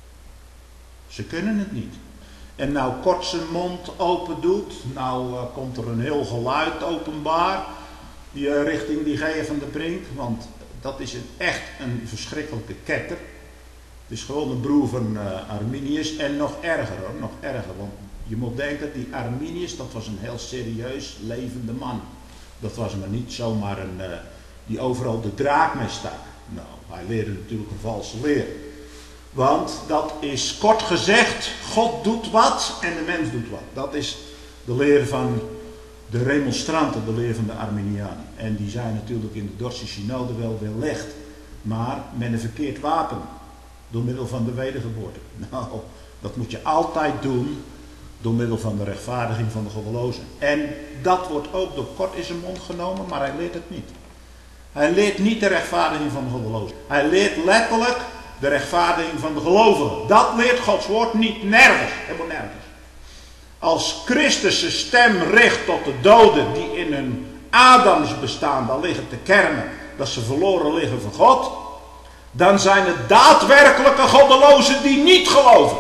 Ze kunnen het niet. En nou kort zijn mond open doet, nou komt er een heel geluid openbaar richting die Gea van der Brink, want dat is echt een verschrikkelijke ketter. Het is gewoon een broer van Arminius en nog erger hoor, nog erger. Want je moet denken, die Arminius, dat was een heel serieus levende man. Dat was maar niet zomaar een die overal de draak mee stak. Nou, hij leerde natuurlijk een valse leer. Want dat is kort gezegd, God doet wat en de mens doet wat. Dat is de leer van de remonstranten, de leer van de Arminianen. En die zijn natuurlijk in de Dordtse synode wel weerlegd, maar met een verkeerd wapen. Door middel van de wedergeboorte. Nou, dat moet je altijd doen door middel van de rechtvaardiging van de goddelozen. En dat wordt ook door kort in zijn mond genomen, maar hij leert het niet. Hij leert niet de rechtvaardiging van de goddelozen. Hij leert letterlijk de rechtvaardiging van de gelovigen. Dat leert Gods woord niet, nergens. Helemaal nergens. Als Christus zijn stem richt tot de doden die in hun Adams bestaan, dan liggen te kermen dat ze verloren liggen van God, dan zijn het daadwerkelijke goddelozen die niet geloven.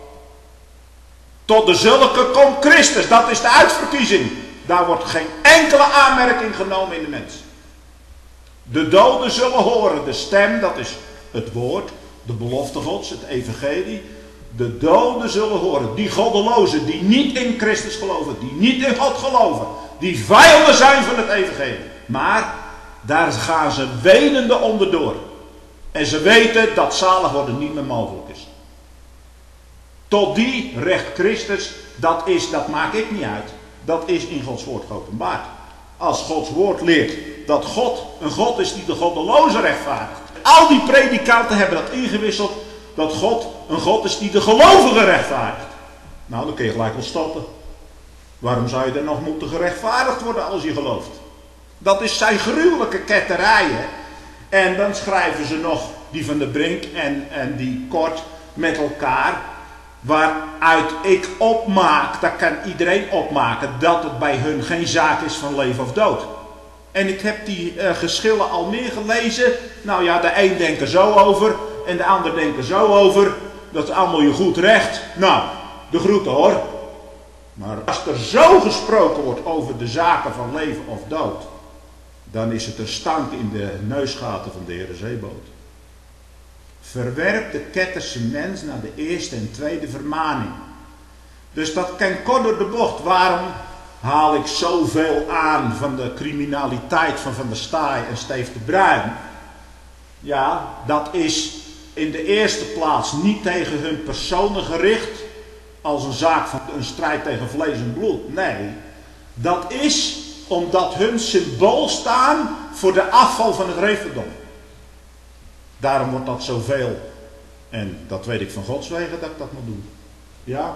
Tot de zulke komt Christus, dat is de uitverkiezing. Daar wordt geen enkele aanmerking genomen in de mens. De doden zullen horen, de stem, dat is het woord, de belofte Gods, het evangelie. De doden zullen horen, die goddelozen, die niet in Christus geloven, die niet in God geloven, die vijanden zijn van het evangelie. Maar daar gaan ze wenende onderdoor. En ze weten dat zalig worden niet meer mogelijk is. Tot die recht Christus, dat maakt ik niet uit. Dat is in Gods woord geopenbaard. Als Gods woord leert dat God een God is die de goddelozen rechtvaardigt. Al die predikanten hebben dat ingewisseld. Dat God een God is die de gelovigen rechtvaardigt. Nou, dan kun je gelijk wel stoppen. Waarom zou je dan nog moeten gerechtvaardigd worden als je gelooft? Dat zijn gruwelijke ketterijen. En dan schrijven ze nog die van der Brink en die Kort met elkaar. Waaruit ik opmaak, dat kan iedereen opmaken, dat het bij hun geen zaak is van leven of dood. En ik heb die geschillen al meer gelezen. Nou ja, de een denkt er zo over en de ander denkt er zo over. Dat is allemaal je goed recht. Nou, de groeten hoor. Maar als er zo gesproken wordt over de zaken van leven of dood, dan is het een stank in de neusgaten van de Heere Zeeboot. Verwerp de ketterse mens naar de eerste en tweede vermaning. Dus dat kan kort door de bocht. Waarom haal ik zoveel aan van de criminaliteit van Van der Staaij en Steef de Bruin? Ja, dat is in de eerste plaats niet tegen hun personen gericht, als een zaak van een strijd tegen vlees en bloed. Nee, dat is omdat hun symbool staan voor de afval van het reefdom. Daarom wordt dat zoveel. En dat weet ik van Gods wegen dat ik dat moet doen. Ja.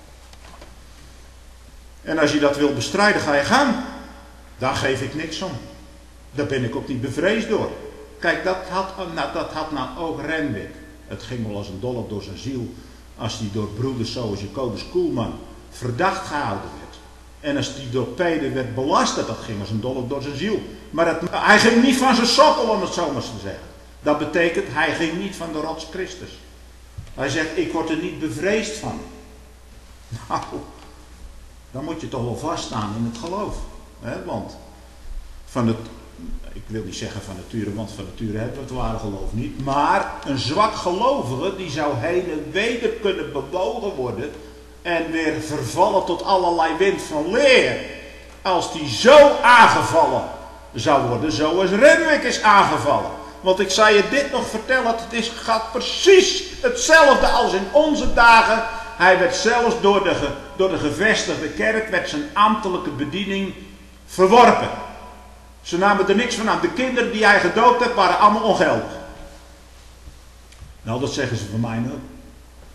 En als je dat wil bestrijden, ga je gaan. Daar geef ik niks om. Daar ben ik ook niet bevreesd door. Kijk, dat had nou ook Renwick. Het ging wel als een dollop door zijn ziel. Als die door broeders zoals Jacobus Koelman verdacht gehouden werd. En als die door Peder werd belasterd, dat ging als een dollop door zijn ziel. Maar hij ging niet van zijn sokkel, om het zo maar te zeggen. Dat betekent, hij ging niet van de rots Christus. Hij zegt, ik word er niet bevreesd van. Nou, dan moet je toch wel vaststaan in het geloof. Want ik wil niet zeggen van nature, want van nature hebben we het ware geloof niet. Maar een zwak gelovige, die zou heen en weder kunnen bewogen worden en weer vervallen tot allerlei wind van leer. Als die zo aangevallen zou worden, zoals Renwick is aangevallen. Want ik zal je dit nog vertellen, het gaat precies hetzelfde als in onze dagen. Hij werd zelfs door de gevestigde kerk, werd zijn ambtelijke bediening verworpen. Ze namen er niks van aan. De kinderen die hij gedoopt heeft, waren allemaal ongeldig. Nou, dat zeggen ze van mij nu.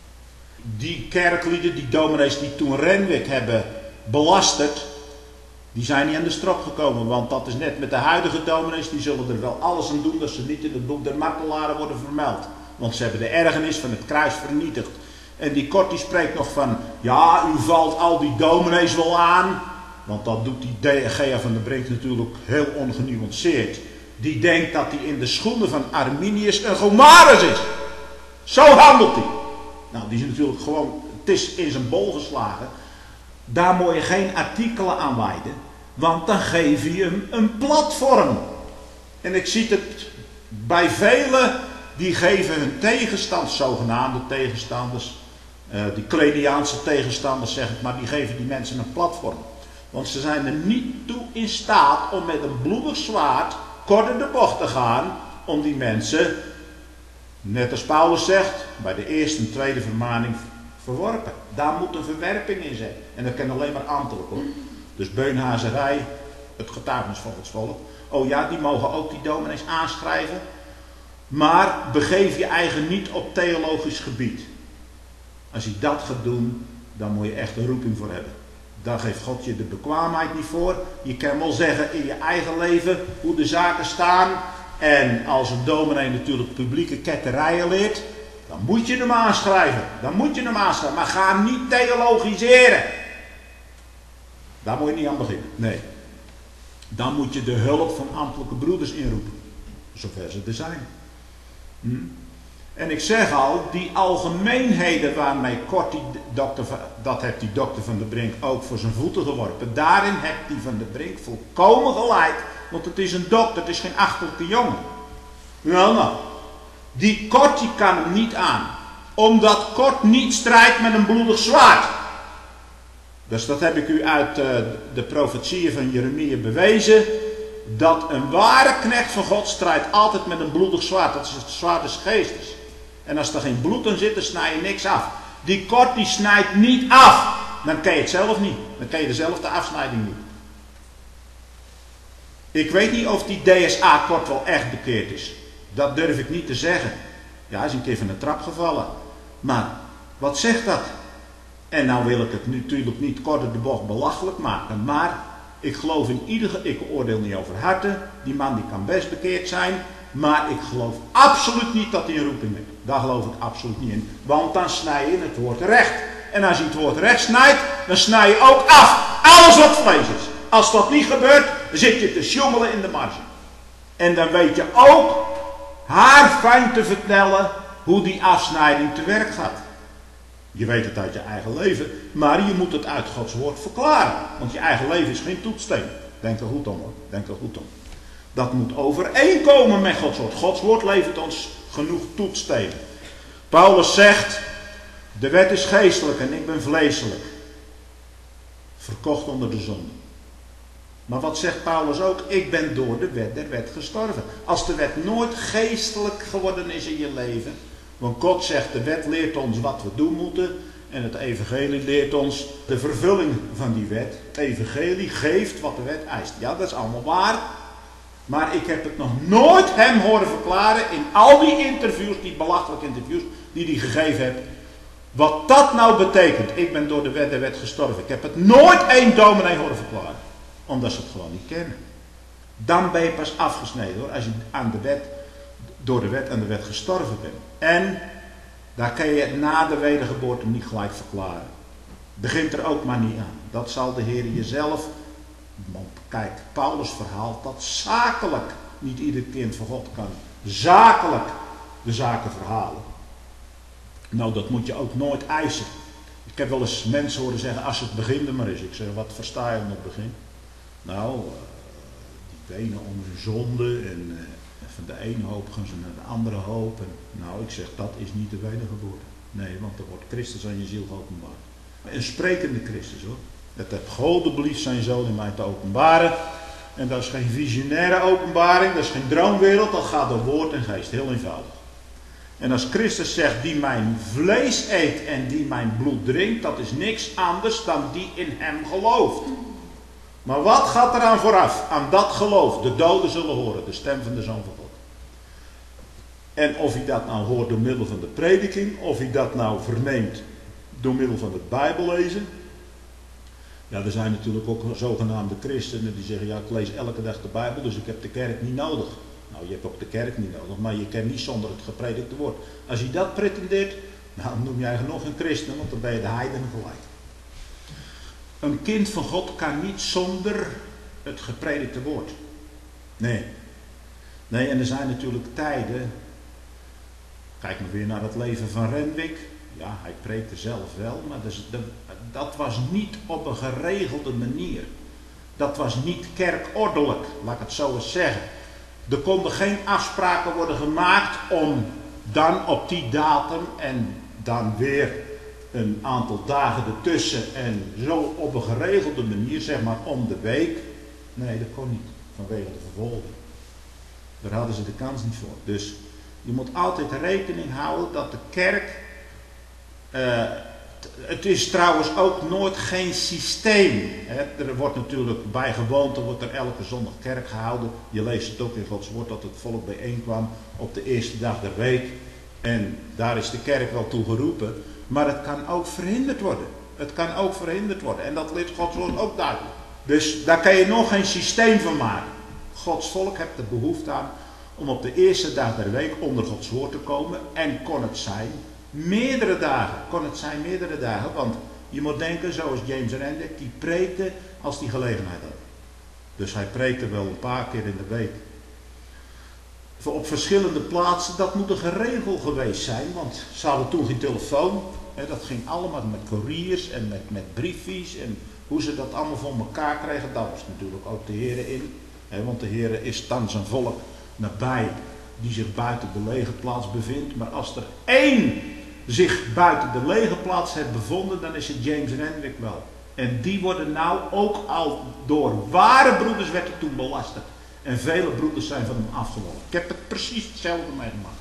Die kerklieden, die dominees die toen Renwick hebben belasterd, Die zijn niet aan de strop gekomen, want dat is net met de huidige dominees, die zullen er wel alles aan doen dat ze niet in het boek der martelaren worden vermeld. Want ze hebben de ergernis van het kruis vernietigd. En die Kort die spreekt nog van, ja, u valt al die dominees wel aan. Want dat doet die Gea van der Brink natuurlijk heel ongenuanceerd. Die denkt dat hij in de schoenen van Arminius een Gomarus is. Zo handelt hij. Nou, die is natuurlijk gewoon, het is in zijn bol geslagen. Daar moet je geen artikelen aan wijden, want dan geef je hem een platform. En ik zie het bij velen, die geven hun tegenstanders, zogenaamde tegenstanders, die Klediaanse tegenstanders zeg ik maar, die geven die mensen een platform. Want ze zijn er niet toe in staat om met een bloedig zwaard kort in de bocht te gaan, om die mensen, net als Paulus zegt, bij de eerste en tweede vermaning verworpen. Daar moet een verwerping in zijn. En dat kan alleen maar ambtelijk hoor. Dus beunhazerij, het getuigenis van Gods volk. Oh ja, die mogen ook die dominees aanschrijven. Maar begeef je eigen niet op theologisch gebied. Als je dat gaat doen, dan moet je echt een roeping voor hebben. Daar geeft God je de bekwaamheid niet voor. Je kan wel zeggen in je eigen leven hoe de zaken staan. En als een dominee natuurlijk publieke ketterijen leert, dan moet je hem aanschrijven. Dan moet je hem aanschrijven. Maar ga hem niet theologiseren. Daar moet je niet aan beginnen. Nee. Dan moet je de hulp van ambtelijke broeders inroepen. Zover ze er zijn. En ik zeg al, die algemeenheden waarmee Kort, dat heeft die dokter van der Brink ook voor zijn voeten geworpen. Daarin heeft die van der Brink volkomen gelijk. Want het is een dokter, het is geen achterlijke jongen. Nou. Die Kort die kan hem niet aan. Omdat Kort niet strijdt met een bloedig zwaard. Dus dat heb ik u uit de profetieën van Jeremia bewezen. Dat een ware knecht van God strijdt altijd met een bloedig zwaard. Dat is het zwaard des geestes. En als er geen bloed in zit, dan snij je niks af. Die Kort die snijdt niet af. Dan ken je het zelf niet. Dan ken je dezelfde afsnijding niet. Ik weet niet of die DSA Kort wel echt bekeerd is. Dat durf ik niet te zeggen. Ja, hij is een keer van de trap gevallen. Maar, wat zegt dat? En nou wil ik het natuurlijk niet kort de bocht belachelijk maken. Maar, ik geloof in ik oordeel niet over harten. Die man die kan best bekeerd zijn. Maar ik geloof absoluut niet dat hij een roeping heeft. Daar geloof ik absoluut niet in. Want dan snij je het woord recht. En als je het woord recht snijdt, dan snij je ook af. Alles wat vlees is. Als dat niet gebeurt, dan zit je te sjoemelen in de marge. En dan weet je ook haarfijn te vertellen hoe die afsnijding te werk gaat. Je weet het uit je eigen leven, maar je moet het uit Gods woord verklaren. Want je eigen leven is geen toetssteen. Denk er goed om hoor, denk er goed om. Dat moet overeenkomen met Gods woord. Gods woord levert ons genoeg toetsstenen. Paulus zegt, de wet is geestelijk en ik ben vleeselijk. Verkocht onder de zonde. Maar wat zegt Paulus ook? Ik ben door de wet der wet gestorven. Als de wet nooit geestelijk geworden is in je leven. Want God zegt, de wet leert ons wat we doen moeten. En het evangelie leert ons de vervulling van die wet. Het evangelie geeft wat de wet eist. Ja, dat is allemaal waar. Maar ik heb het nog nooit hem horen verklaren in al die interviews, die belachelijke interviews die hij gegeven heeft. Wat dat nou betekent. Ik ben door de wet der wet gestorven. Ik heb het nooit één dominee horen verklaren. Omdat ze het gewoon niet kennen. Dan ben je pas afgesneden hoor. Als je aan de wet, door de wet aan de wet gestorven bent. En daar kan je na de wedergeboorte niet gelijk verklaren. Begint er ook maar niet aan. Dat zal de Heer jezelf. Want kijk, Paulus verhaalt dat zakelijk. Niet ieder kind van God kan zakelijk de zaken verhalen. Nou, dat moet je ook nooit eisen. Ik heb wel eens mensen horen zeggen, als het begin er maar is. Ik zeg, wat versta je onder het begin? Nou, die wenen om hun zonde en van de ene hoop gaan ze naar de andere hoop. En, nou, ik zeg, dat is niet de wedergeboorte. Nee, want er wordt Christus aan je ziel geopenbaard. Een sprekende Christus hoor. Het heeft God beliefd zijn zoon in mij te openbaren. En dat is geen visionaire openbaring, dat is geen droomwereld, dat gaat door woord en geest, heel eenvoudig. En als Christus zegt, die mijn vlees eet en die mijn bloed drinkt, dat is niks anders dan die in hem gelooft. Maar wat gaat eraan vooraf? Aan dat geloof. De doden zullen horen, de stem van de Zoon van God. En of hij dat nou hoort door middel van de prediking, of hij dat nou verneemt door middel van het Bijbellezen. Ja, er zijn natuurlijk ook zogenaamde christenen die zeggen, ja, ik lees elke dag de Bijbel, dus ik heb de kerk niet nodig. Nou, je hebt ook de kerk niet nodig, maar je kan niet zonder het gepredikte woord. Als je dat pretendeert, nou, dan noem jij nog een christen, want dan ben je de heidenen gelijk. Een kind van God kan niet zonder het gepredikte woord. Nee. Nee, en er zijn natuurlijk tijden. Kijk maar weer naar het leven van Renwick. Ja, hij preekte zelf wel, maar dat was niet op een geregelde manier. Dat was niet kerkordelijk, laat ik het zo eens zeggen. Er konden geen afspraken worden gemaakt om dan op die datum en dan weer een aantal dagen ertussen en zo op een geregelde manier, zeg maar om de week. Nee, dat kon niet, vanwege de vervolging. Daar hadden ze de kans niet voor. Dus je moet altijd rekening houden dat de kerk, het is trouwens ook nooit geen systeem. Hè. Er wordt natuurlijk bij gewoonte, wordt er elke zondag kerk gehouden. Je leest het ook in Gods woord dat het volk bijeenkwam op de eerste dag der week. En daar is de kerk wel toe geroepen. Maar het kan ook verhinderd worden. Het kan ook verhinderd worden. En dat leert Gods woord ook duidelijk. Dus daar kan je nog geen systeem van maken. Gods volk heeft de behoefte aan om op de eerste dag der week onder Gods woord te komen. En kon het zijn meerdere dagen. Kon het zijn meerdere dagen. Want je moet denken, zoals James Renwick, die preekte als die gelegenheid had. Dus hij preekte wel een paar keer in de week. Op verschillende plaatsen, dat moet een geregeld geweest zijn. Want ze hadden toen geen telefoon. Dat ging allemaal met couriers en met briefjes. En hoe ze dat allemaal voor elkaar kregen, daar was natuurlijk ook de Heer in. Want de Heer is thans een volk nabij die zich buiten de legerplaats bevindt. Maar als er één zich buiten de legerplaats heeft bevonden, dan is het James Renwick wel. En die worden nou ook al door ware broeders werd er toen belasterd. En vele broeders zijn van hem afgevallen. Ik heb het precies hetzelfde meegemaakt.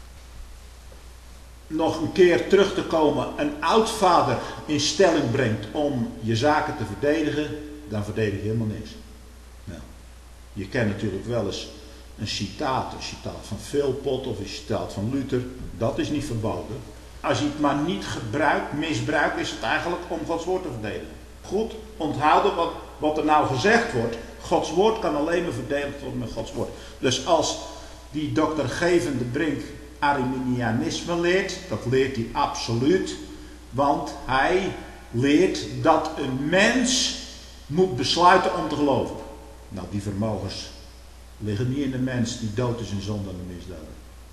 Nog een keer terug te komen, een oudvader in stelling brengt om je zaken te verdedigen, dan verdedig je helemaal niks. Nou, je kent natuurlijk wel eens een citaat van Philpott of een citaat van Luther, dat is niet verboden. Als je het maar niet misbruikt, is het eigenlijk om Gods woord te verdedigen. Goed onthouden wat er nou gezegd wordt. Gods woord kan alleen maar verdedigd worden met Gods woord. Dus als die dokter Geven de Brink Arminianisme leert, dat leert hij absoluut. Want hij leert dat een mens moet besluiten om te geloven. Nou, die vermogens liggen niet in de mens die dood is in zonde en misdaden.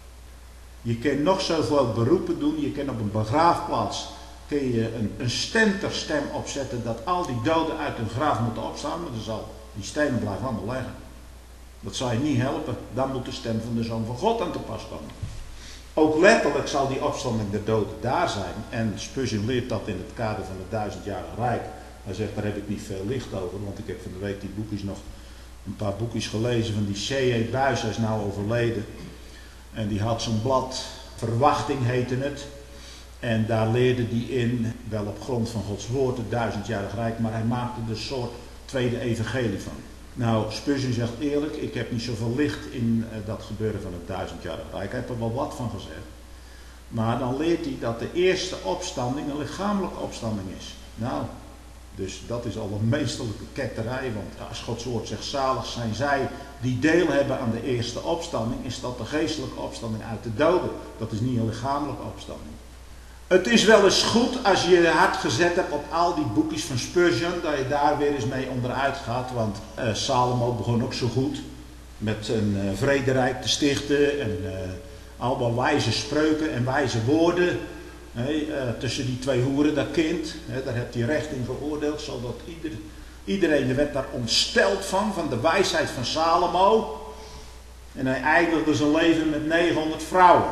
Je kan nog zoveel beroepen doen, je kan op een begraafplaats kun je een stenterstem opzetten dat al die doden uit hun graf moeten opstaan, maar dan zal die stenen blijven allemaal liggen. Dat zal je niet helpen, dan moet de stem van de Zoon van God aan te pas komen. Ook letterlijk zal die opstanding der doden daar zijn. En Spurgeon leert dat in het kader van het 1000-jarig Rijk. Hij zegt, daar heb ik niet veel licht over, want ik heb van de week die boekjes nog een paar boekjes gelezen van die C.E. Buys, hij is nou overleden. En die had zo'n blad, Verwachting heette het. En daar leerde hij in, wel op grond van Gods woord, het 1000-jarig Rijk, maar hij maakte er een soort tweede evangelie van. Nou, Spurgeon zegt eerlijk, ik heb niet zoveel licht in dat gebeuren van het 1000-jarig Rijk. Hij heeft er wel wat van gezegd. Maar dan leert hij dat de eerste opstanding een lichamelijke opstanding is. Nou, dus dat is al een meesterlijke ketterij, want als Gods woord zegt, zalig zijn zij die deel hebben aan de eerste opstanding, is dat de geestelijke opstanding uit de doden. Dat is niet een lichamelijke opstanding. Het is wel eens goed als je je hart gezet hebt op al die boekjes van Spurgeon, dat je daar weer eens mee onderuit gaat, want Salomo begon ook zo goed met een vrederijk te stichten en allemaal wijze spreuken en wijze woorden. Tussen die twee hoeren, dat kind, daar heeft hij recht in geoordeeld, zodat iedereen werd daar ontsteld van de wijsheid van Salomo. En hij eindigde zijn leven met 900 vrouwen.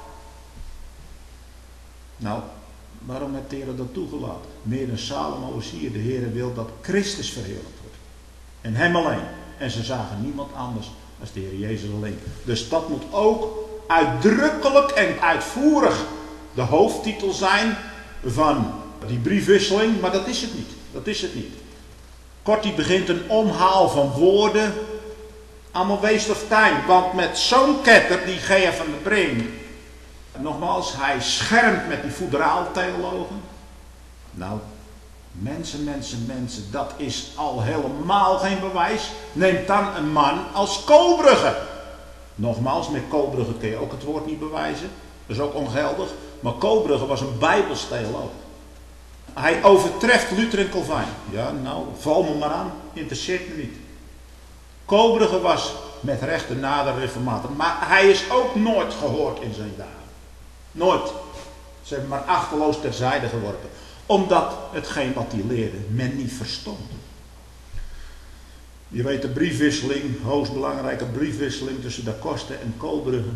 Nou, waarom heeft de Heer dat toegelaten? Meer dan Salomo is hier. De Heer wil dat Christus verheerlijkt wordt. En hem alleen. En ze zagen niemand anders als de Heer Jezus alleen. Dus dat moet ook uitdrukkelijk en uitvoerig de hoofdtitel zijn van die briefwisseling. Maar dat is het niet. Dat is het niet. Kortie begint een omhaal van woorden. Allemaal waste of time. Want met zo'n ketter, die G.F. van de Brink. Nogmaals, hij schermt met die foederaaltheologen. Nou, Mensen, dat is al helemaal geen bewijs. Neem dan een man als Koolbrugge. Nogmaals, met Koolbrugge kun je ook het woord niet bewijzen. Dat is ook ongeldig. Maar Koolbrugge was een Bijbels theoloog. Hij overtreft Luther en Calvijn. Ja, nou, val me maar aan. Interesseert me niet. Koolbrugge was met recht de nader reformator. Maar hij is ook nooit gehoord in zijn dagen. Nooit. Ze hebben maar achterloos terzijde geworpen. Omdat hetgeen wat hij leerde men niet verstond. Je weet de briefwisseling, hoogst belangrijke briefwisseling tussen Da Costa en Koolbrugge.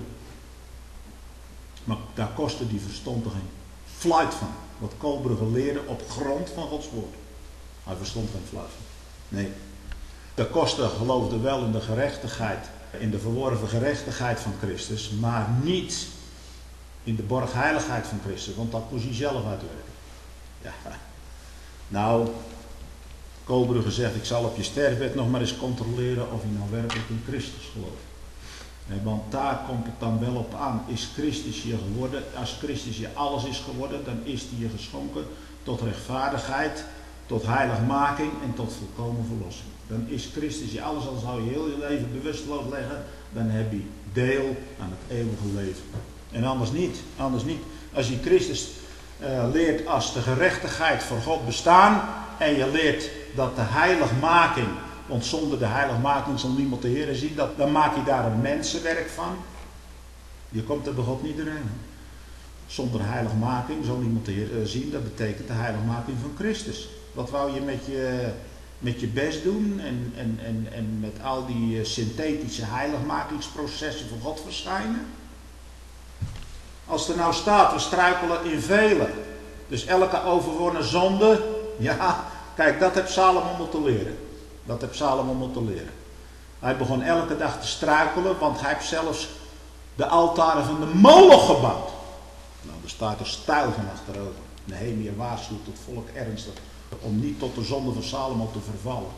Maar Da Costa die verstond er geen fluit van. Wat Koolbrugge leerde op grond van Gods woord. Hij verstond geen fluit van. Nee. Da Costa geloofde wel in de gerechtigheid, in de verworven gerechtigheid van Christus, maar niet in de borgheiligheid van Christus, want dat moest hij zelf uitwerken. Ja. Nou, Koolbrugge zegt, ik zal op je sterfbed nog maar eens controleren of je nou werkelijk in Christus gelooft. Want daar komt het dan wel op aan. Is Christus je geworden? Als Christus je alles is geworden, dan is hij je geschonken tot rechtvaardigheid, tot heiligmaking en tot volkomen verlossing. Dan is Christus je alles, al zou je heel je leven bewusteloos leggen, dan heb je deel aan het eeuwige leven. En anders niet. Als je Christus leert als de gerechtigheid voor God bestaan en je leert dat de heiligmaking, want zonder de heiligmaking zal niemand de Heer zien, dan maak je daar een mensenwerk van. Je komt er bij God niet doorheen. Zonder heiligmaking zal niemand de Heer zien, dat betekent de heiligmaking van Christus. Wat wou je met je best doen en met al die synthetische heiligmakingsprocessen voor God verschijnen? Als er nou staat, we struikelen in velen. Dus elke overwonnen zonde, ja, kijk, dat heeft Salomo moeten leren. Hij begon elke dag te struikelen, want hij heeft zelfs de altaren van de Moloch gebouwd. Nou, daar staat er stijl van achterover. Nehemia waarschuwt het volk ernstig om niet tot de zonde van Salomo te vervallen.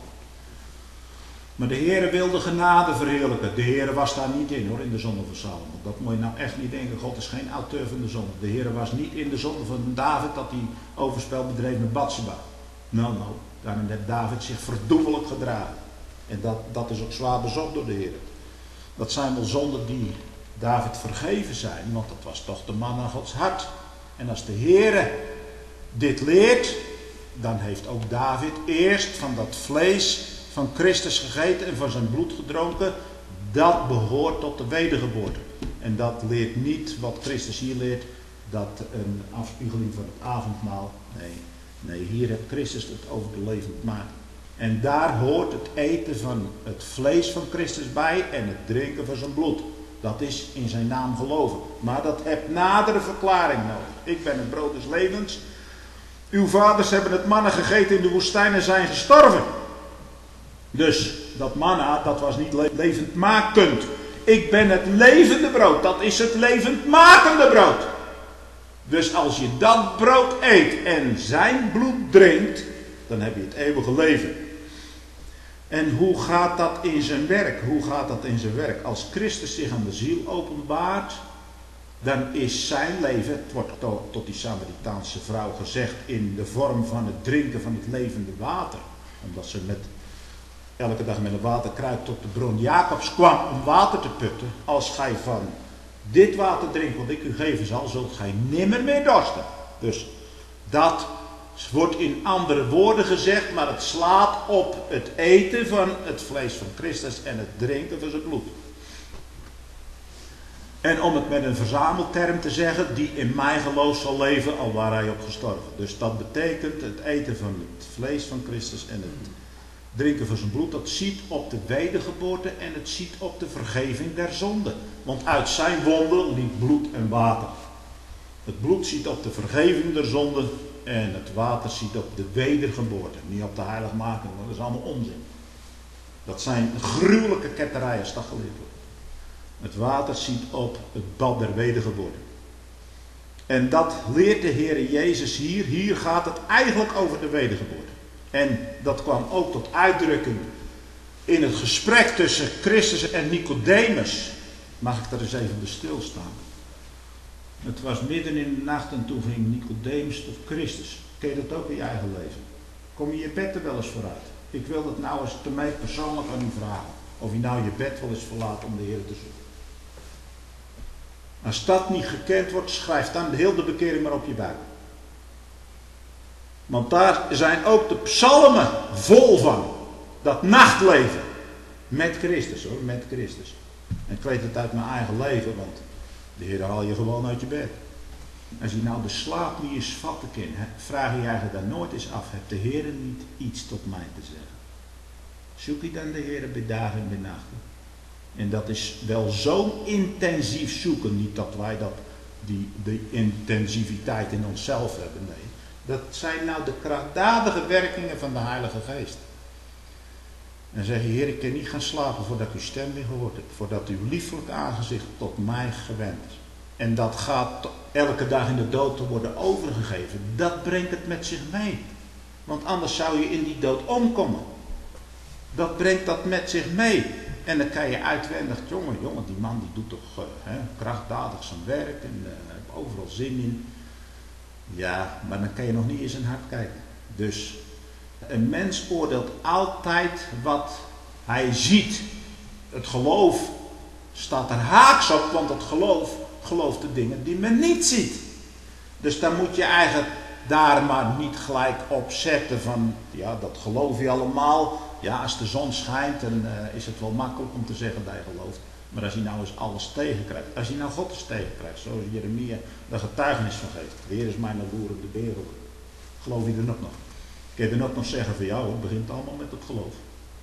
Maar de Heere wilde genade verheerlijken. De Heere was daar niet in hoor, in de zonde van Salomo. Dat moet je nou echt niet denken. God is geen auteur van de zonde. De Heere was niet in de zonde van David dat hij overspel bedreef met Batsheba. Nou, daarin heeft David zich verdoemelijk gedragen. En dat is ook zwaar bezocht door de Heere. Dat zijn wel zonden die David vergeven zijn, want dat was toch de man naar Gods hart. En als de Heere dit leert, dan heeft ook David eerst van dat vlees van Christus gegeten en van zijn bloed gedronken. Dat behoort tot de wedergeboorte. En dat leert niet wat Christus hier leert, dat een afspiegeling van het avondmaal. Nee, hier heeft Christus het over de levend maken. En daar hoort het eten van het vlees van Christus bij en het drinken van zijn bloed. Dat is in zijn naam geloven. Maar dat heeft nadere verklaring nodig. Ik ben het brood des levens. Uw vaders hebben het manna gegeten in de woestijn en zijn gestorven. Dus dat manna, dat was niet levendmakend. Ik ben het levende brood. Dat is het levendmakende brood. Dus als je dat brood eet en zijn bloed drinkt, dan heb je het eeuwige leven. En hoe gaat dat in zijn werk? Als Christus zich aan de ziel openbaart, dan is zijn leven, het wordt tot die Samaritaanse vrouw gezegd, in de vorm van het drinken van het levende water. Omdat ze elke dag met een waterkruik tot de bron Jacobs kwam om water te putten. Als gij van dit water drinkt wat ik u geven zal, zult gij nimmer meer dorsten. Dus dat wordt in andere woorden gezegd, maar het slaat op het eten van het vlees van Christus en het drinken van zijn bloed. En om het met een verzamelterm te zeggen, die in mij geloof zal leven, al waar hij op gestorven. Dus dat betekent het eten van het vlees van Christus en het drinken van zijn bloed, dat ziet op de wedergeboorte en het ziet op de vergeving der zonde. Want uit zijn wonden liep bloed en water. Het bloed ziet op de vergeving der zonde en het water ziet op de wedergeboorte. Niet op de heiligmaking, dat is allemaal onzin. Dat zijn gruwelijke ketterijen als dat geleerd wordt. Het water ziet op het bad der wedergeboorte. En dat leert de Heer Jezus hier. Hier gaat het eigenlijk over de wedergeboorte. En dat kwam ook tot uitdrukking in het gesprek tussen Christus en Nicodemus. Mag ik daar eens even bij stilstaan? Het was midden in de nacht en toen ging Nicodemus tot Christus. Ken je dat ook in je eigen leven? Kom je je bed er wel eens vooruit? Ik wil het nou eens te mij persoonlijk aan u vragen. Of je nou je bed wel eens verlaat om de Heer te zoeken. Als dat niet gekend wordt, schrijf dan de hele bekering maar op je buik. Want daar zijn ook de psalmen vol van. Dat nachtleven. Met Christus hoor, met Christus. En ik weet het uit mijn eigen leven, want de Heer haal je gewoon uit je bed. Als je nou de slaap niet eens vatten kan, vraag je eigenlijk dan nooit eens af, heeft de Heer niet iets tot mij te zeggen? Zoek je dan de Heer bij dagen en bij nachten? En dat is wel zo'n intensief zoeken, niet dat wij die intensiviteit in onszelf hebben, nee. Dat zijn nou de krachtdadige werkingen van de Heilige Geest. En zeg je, Heer, ik kan niet gaan slapen voordat ik uw stem weer gehoord heb. Voordat uw lieflijk aangezicht tot mij gewend is. En dat gaat elke dag in de dood te worden overgegeven. Dat brengt het met zich mee. Want anders zou je in die dood omkomen. Dat brengt dat met zich mee. En dan kan je uitwendig, jongen, die man die doet toch krachtdadig zijn werk. En heeft overal zin in. Ja, maar dan kan je nog niet in zijn hart kijken. Dus een mens oordeelt altijd wat hij ziet. Het geloof staat er haaks op, want het geloof gelooft de dingen die men niet ziet. Dus dan moet je eigenlijk daar maar niet gelijk op zetten van, ja, dat geloof je allemaal. Ja, als de zon schijnt, dan is het wel makkelijk om te zeggen dat je gelooft. Maar als je nou eens alles tegenkrijgt, als je nou God eens tegenkrijgt, zoals Jeremia de getuigenis van geeft. De Heer is mijn loerende wereld. Geloof je er ook nog? Kun je er ook nog zeggen van jou, het begint allemaal met het geloof.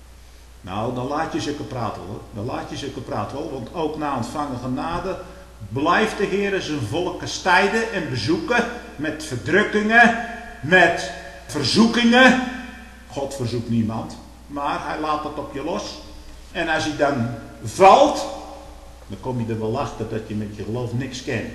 Nou, dan laat je zulke praten hoor. Dan laat je zulke praten hoor, want ook na ontvangen genade blijft de Heer zijn volk kastijden en bezoeken met verdrukkingen, met verzoekingen. God verzoekt niemand, maar hij laat het op je los. En als hij dan valt, dan kom je er wel achter dat je met je geloof niks kent.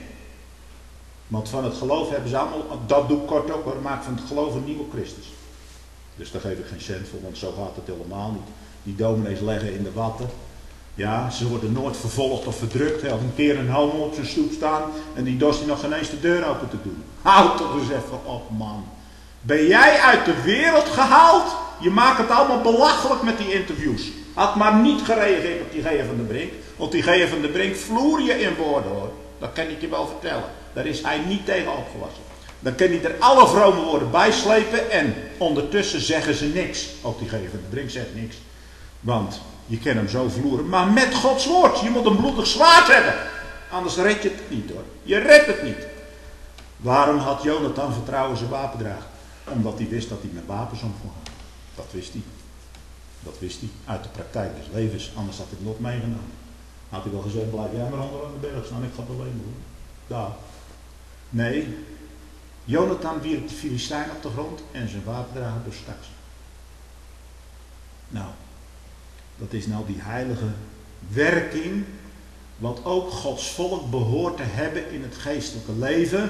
Want van het geloof hebben ze allemaal, dat doe ik kort ook hoor, maak van het geloof een nieuwe Christus. Dus daar geef ik geen cent voor, want zo gaat het helemaal niet. Die dominees leggen in de watten. Ja, ze worden nooit vervolgd of verdrukt. Hij had een keer een homo op zijn stoep staan en die dorst hij nog geen eens de deur open te doen. Houd toch eens even op, man. Ben jij uit de wereld gehaald? Je maakt het allemaal belachelijk met die interviews. Had maar niet gereageerd op die G.J. van der Brink. Want die G.J. van der Brink vloer je in woorden hoor. Dat kan ik je wel vertellen. Daar is hij niet tegen opgewassen. Dan kan hij er alle vrome woorden bij slepen en ondertussen zeggen ze niks. Ook die G.J. van der Brink zegt niks. Want je kan hem zo vloeren. Maar met Gods woord. Je moet een bloedig zwaard hebben. Anders red je het niet hoor. Je redt het niet. Waarom had Jonathan vertrouwen zijn wapendrager? Omdat hij wist dat hij met wapens om kon gaan. Dat wist hij. Dat wist hij. Uit de praktijk des levens. Anders had hij het nog meegenomen. Had hij wel gezegd, blijf jij maar onder aan de berg staan. Ik ga het alleen doen. Daar. Nee. Jonathan wierp de Filistijn op de grond en zijn wapendrager doorstak ze. Nou. Dat is nou die heilige werking. Wat ook Gods volk behoort te hebben in het geestelijke leven.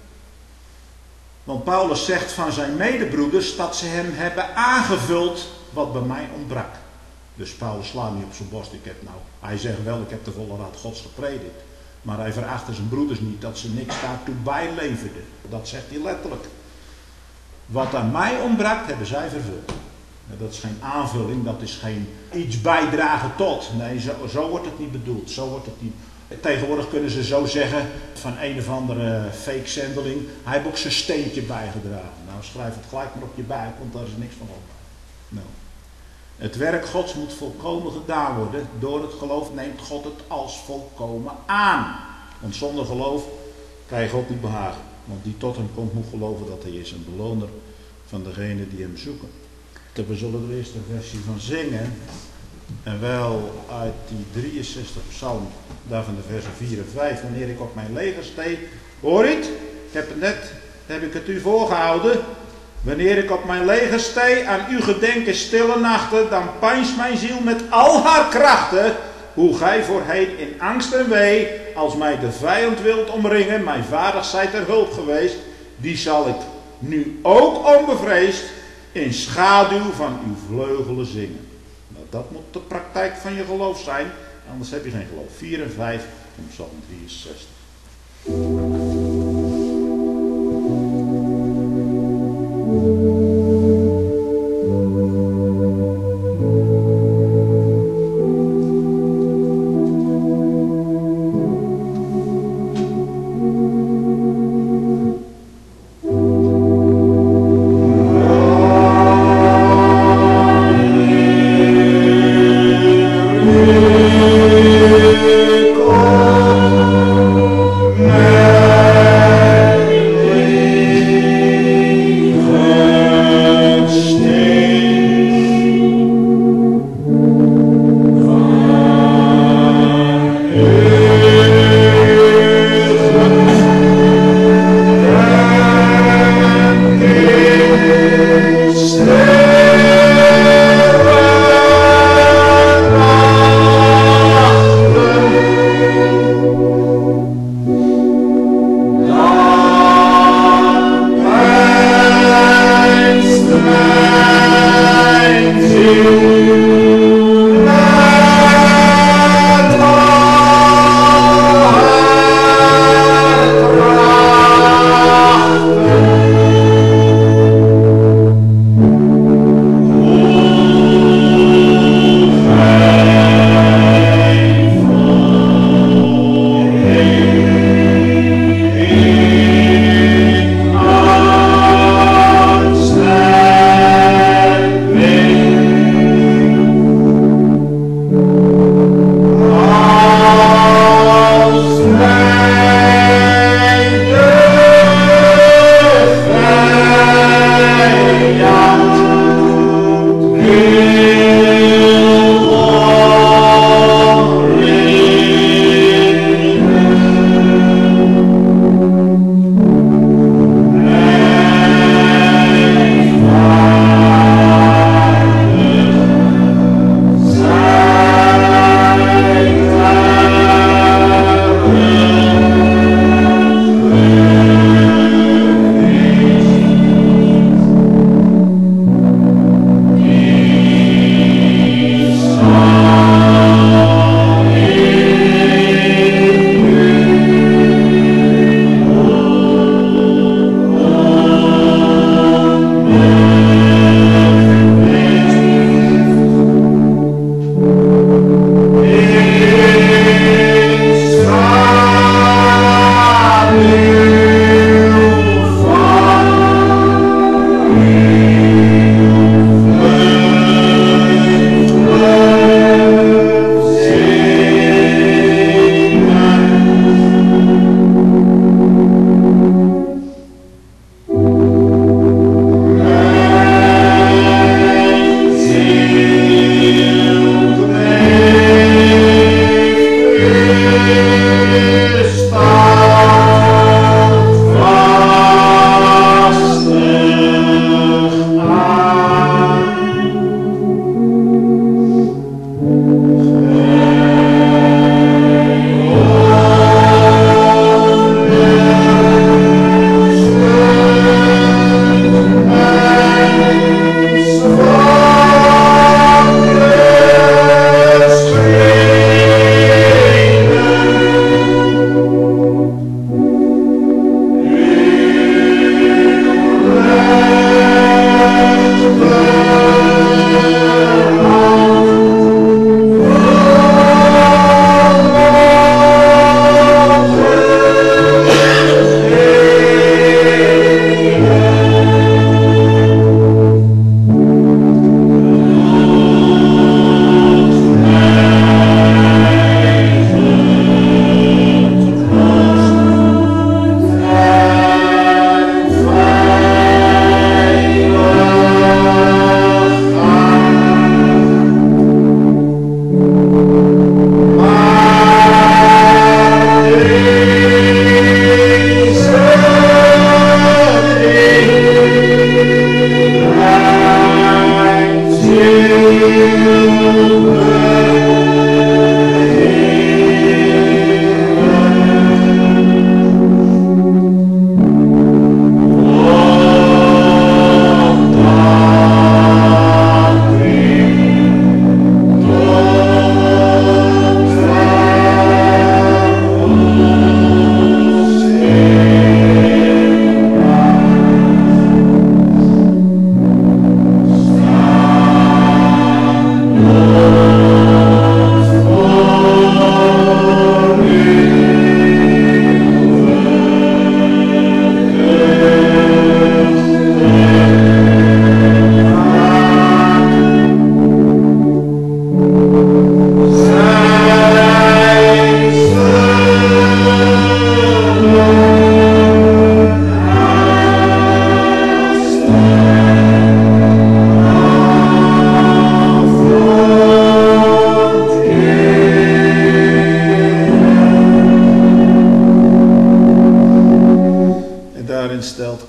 Want Paulus zegt van zijn medebroeders dat ze hem hebben aangevuld wat bij mij ontbrak. Dus Paulus slaat niet op zijn borst. Hij zegt wel, ik heb de volle raad Gods gepredikt. Maar hij verachtte zijn broeders niet dat ze niks daartoe bijleverden. Dat zegt hij letterlijk. Wat aan mij ontbrak, hebben zij vervuld. Dat is geen aanvulling, dat is geen iets bijdragen tot. Nee, zo wordt het niet bedoeld. Zo wordt het niet. Tegenwoordig kunnen ze zo zeggen van een of andere fake zendeling. Hij heeft ook zijn steentje bijgedragen. Nou, schrijf het gelijk maar op je buik, want daar is niks van op. Nou. Het werk Gods moet volkomen gedaan worden. Door het geloof neemt God het als volkomen aan. Want zonder geloof kan je God niet behagen. Want die tot hem komt moet geloven dat hij is een beloner van degenen die hem zoeken. We zullen er eerst een versie van zingen. En wel uit die 63 psalm, daarvan de versen 4 en 5. Wanneer ik op mijn leger steeg. Hoor je het? Heb ik het u voorgehouden. Wanneer ik op mijn leger steeg, aan u gedenken stille nachten, dan pijnst mijn ziel met al haar krachten. Hoe gij voorheen in angst en wee, als mij de vijand wilt omringen, mijn vader zijt ter hulp geweest. Die zal ik nu ook onbevreesd in schaduw van uw vleugelen zingen. Nou, dat moet de praktijk van je geloof zijn, anders heb je geen geloof. 4 en 5 van Psalm 63.